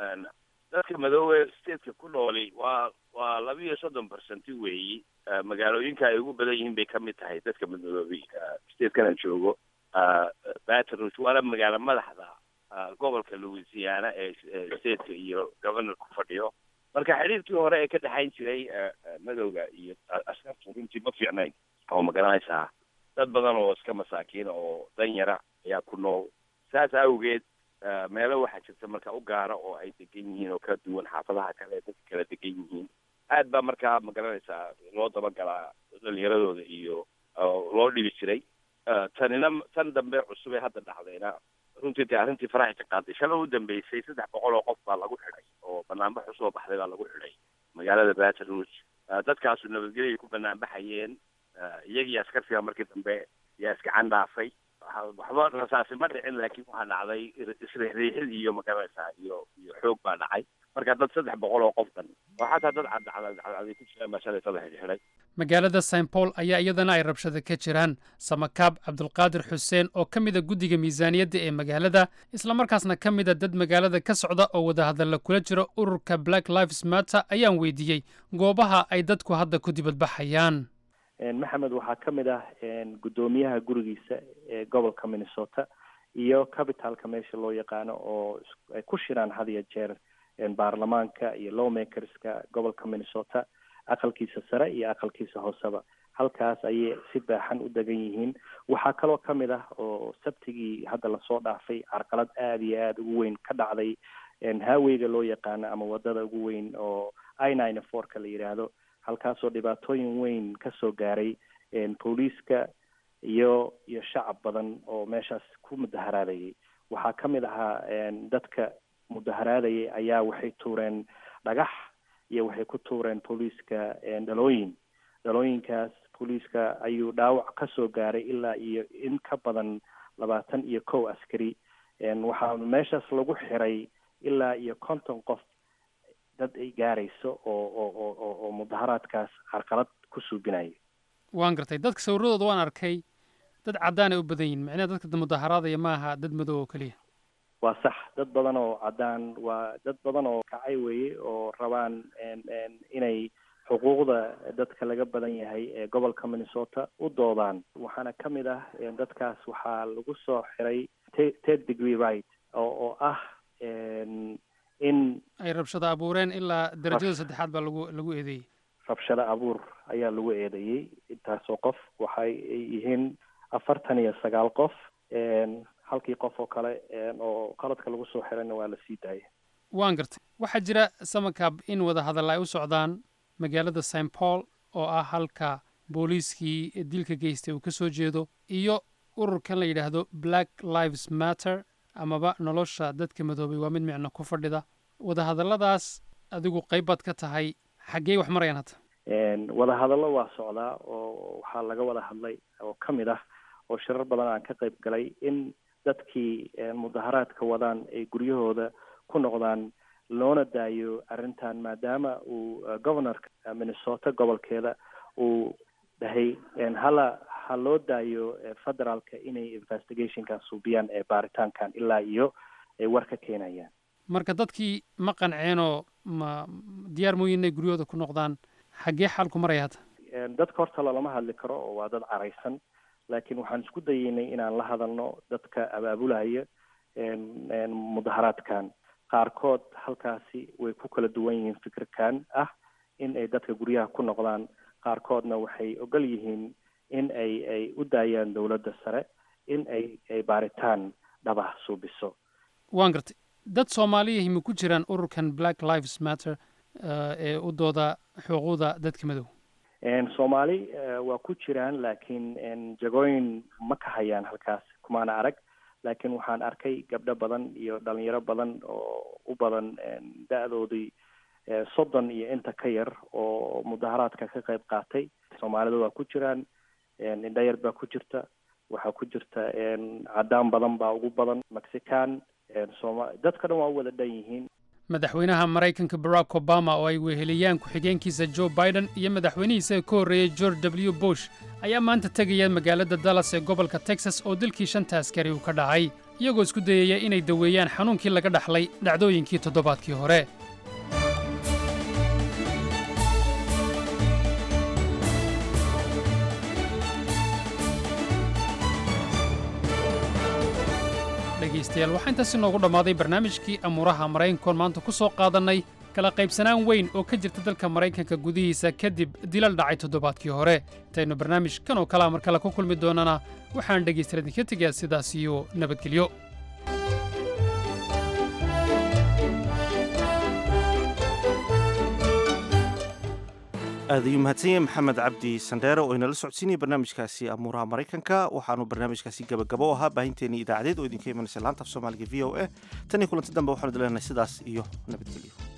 dadka madoobe stateka ku nooli waa waa laba iyo soddon percenti weeyi magaalooyinka ay ugu badan yihiin bay ka mid tahay dadka madoobe statekana joogo baton rouge waana magaalo madaxda gobolka louisiana ee stateka iyo governor ku fadhiyo marka xiriirkii hore ee ka dhexayn jiray madowga iyo askartu runtii ma fiicnayn oo magaranaysaa dad badan oo iska masaakiin oo dan yara ayaa ku nool saas awgeed meelo waxaa jirta marka u gaara oo ay degan yihiin oo kala duwan xaafadaha kale dadka kala degan yihiin aad baa markaa magaranaysaa loo dabagalaa dhalinyaradooda iyo loo dhibi jiray tanina tan dambe cusub ee hadda dhacdayna runtii dee arrintii faraxi ka qaaday shalay u dambeysay saddex boqol oo qof baa lagu xidhay oo banaanbax usoo baxday baa lagu xidhay magaalada Baton Rouge dadkaasu nabadgelyo ku banaanbaxayeen iyagii askartiga markii dambe yaa iska candhaafay waxba rasaasi ma dhicin laakiin waxaa dhacday isriixriixid iyo magaranaysaa iyo iyo xoog baa dhacay marka dad saddex boqol oo qof dhan oo xataa dad cadcadcadcaday ku jiraan baa shalay saddex xidhay magaalada Saint Paul ayaa iyadana ay rabshado ka jiraan samakaab cabdulqaadir xuseen oo ka mid ah guddiga miisaaniyadda ee magaalada isla markaasna ka mid ah dad magaalada ka socda oo wada hadalla kula jira ururka Black Lives Matter ayaan weydiiyey goobaha ay dadku hadda ku dibadbaxayaan maxamed waxaa ka mid ah guddoomiyaha gurigiisa ee gobolka Minnesota iyo capitalka meesha loo yaqaano oo ay ku shiraan had iyo jeer baarlamaanka iyo lawmakerska gobolka Minnesota aqalkiisa sare iyo aqalkiisa hooseba halkaas ayay si baaxan u degan yihiin waxaa kaloo ka mid ah oo sabtigii hadda lasoo dhaafay carqalad aada iyo aada ugu weyn ka dhacday haaweyga loo yaqaano ama wadada ugu weyn oo I ninety four ka la yidhaahdo halkaasoo dhibaatooyin weyn ka soo gaaray booliiska iyo iyo shacab badan oo meeshaas ku mudaharaadayay waxaa ka mid ahaa dadka mudaharaadayay ayaa waxay tuureen dhagax iyo waxay ku tuureen booliiska dhalooyin dhalooyinkaas booliiska ayuu dhaawac ka soo gaaray ilaa iyo in ka badan labaatan iyo kow askari waxaa meeshaas lagu xiray ilaa iyo konton qof dad ay gaarayso oo oo oo oo mudaharaadkaas carqalad ku suubinaya waan gartay dadka sawirradooda waan arkay dad caddaan ay u badan yihiin macnaha dadka mudaharaadaya ma aha dad madow oo keliya waa sax dad badan oo caddaan waa dad badan oo kacay weeye oo rabaan inay xuquuqda dadka laga badan yahay ee gobolka Minnesota u doodaan waxaana ka mid ah dadkaas waxaa lagu soo xiray third degree right oo oo ah in ay rabshado abuureen ilaa darajada saddexaad baa lagu lagu eedeeyey rabshado abuur ayaa lagu eedeeyey intaasoo qof waxay yihiin afartan iyo sagaal qof halkii qof oo kale oo qaladka lagu soo xirayna waa la sii daayay waan gartay waxaa jira samakaab in wada hadalla ay u socdaan magaalada Saint Paul oo ah halka booliiskii dilka geystay uu ka soo jeedo iyo ururkan la yidhaahdo Black Lives Matter amaba nolosha dadka madoobay waa mid micno ku fadhida wada hadalladaas adigu qayb baad ka tahay xaggee wax marayaan hadda wada hadallo waa socdaa oo waxaa laga wada hadlay oo ka mid ah oo shirar badan aan ka qayb galay in dadkii mudaharaadka wadaan ay guryahooda ku noqdaan loona daayo arrintan maadaama uu governorka Minnesota gobolkeeda uu dhahay hala ha loo daayo federaalka inay investigationkan suubiyaan ee baaritaankan ilaa iyo ay war ka keenayaan marka dadkii ma qanceenoo ma diyaar mooyin inay guryahooda ku noqdaan xaggee xaalku maraya hadda dadka horta lalama hadli karo oo waa dad caraysan laakiin waxaan isku dayeynay inaan la hadalno dadka abaabulaya mudaharaadkan qaarkood halkaasi way ku kala duwan yihiin fikirkan ah in ay dadka guryaha ku noqdaan qaarkoodna waxay ogol yihiin in ay ay u daayaan dowladda sare in ay ay baaritaan dhaba suubiso waan gartay dad Soomaaliyeed ma ku jiraan ururkan Black Lives Matter ee u dooda xuquuqda dadka madow een Soomaali waa ku jiraan laakiin een jagooyin ma ka hayaan halkaas kumaana arag laakiin waxaan arkay gabdho badan iyo dhalinyaro badan oo u badan da'doodii soddon iyo inta ka yar oo mudaharaadka ka qayb qaatay Soomaalida waa ku jiraan indhayar baa ku jirta waxaa ku jirta cadaan badan baa ugu badan Mexican dadka dhan waa wada dhan yihiin madaxweynaha Mareykanka Barack Obama oo ay weheliyaan ku-xigeenkiisa Joe Biden iyo madaxweynihiisa ka horreeyay George W Bush ayaa maanta tegaya magaalada Dallas ee gobolka Texas oo dilkii shanta askari uu ka dhacay iyagoo isku dayaya inay daweeyaan xanuunkii laga dhaxlay dhacdooyinkii toddobaadkii hore dhegaystayaal waxaa intaasi noogu dhammaaday barnaamijkii amuuraha maraykankoon maanta ku soo qaadannay kala qaybsanaan weyn oo ka jirta dalka maraykanka gudihiisa kadib dilal dhacay toddobaadkii hore intaynu barnaamijkan oo kalea mar kale ku kulmi doonana waxaan dhegaystayaal idinka tegayaa sidaas iyo nabadgelyo aad ayuu mahadsan yahay maxamed cabdi sandheere oo inala socodsiinaya barnaamijkaasi amuuraha maraykanka waxaanu barnaamijkaasi gabagabo ahaa baahinteenii idaacadeed oo idinka imanaysa laanta af soomaaliga v o a tan iyo kulanti dambe waxaanu idin leenahay sidaas iyo nabadgelyo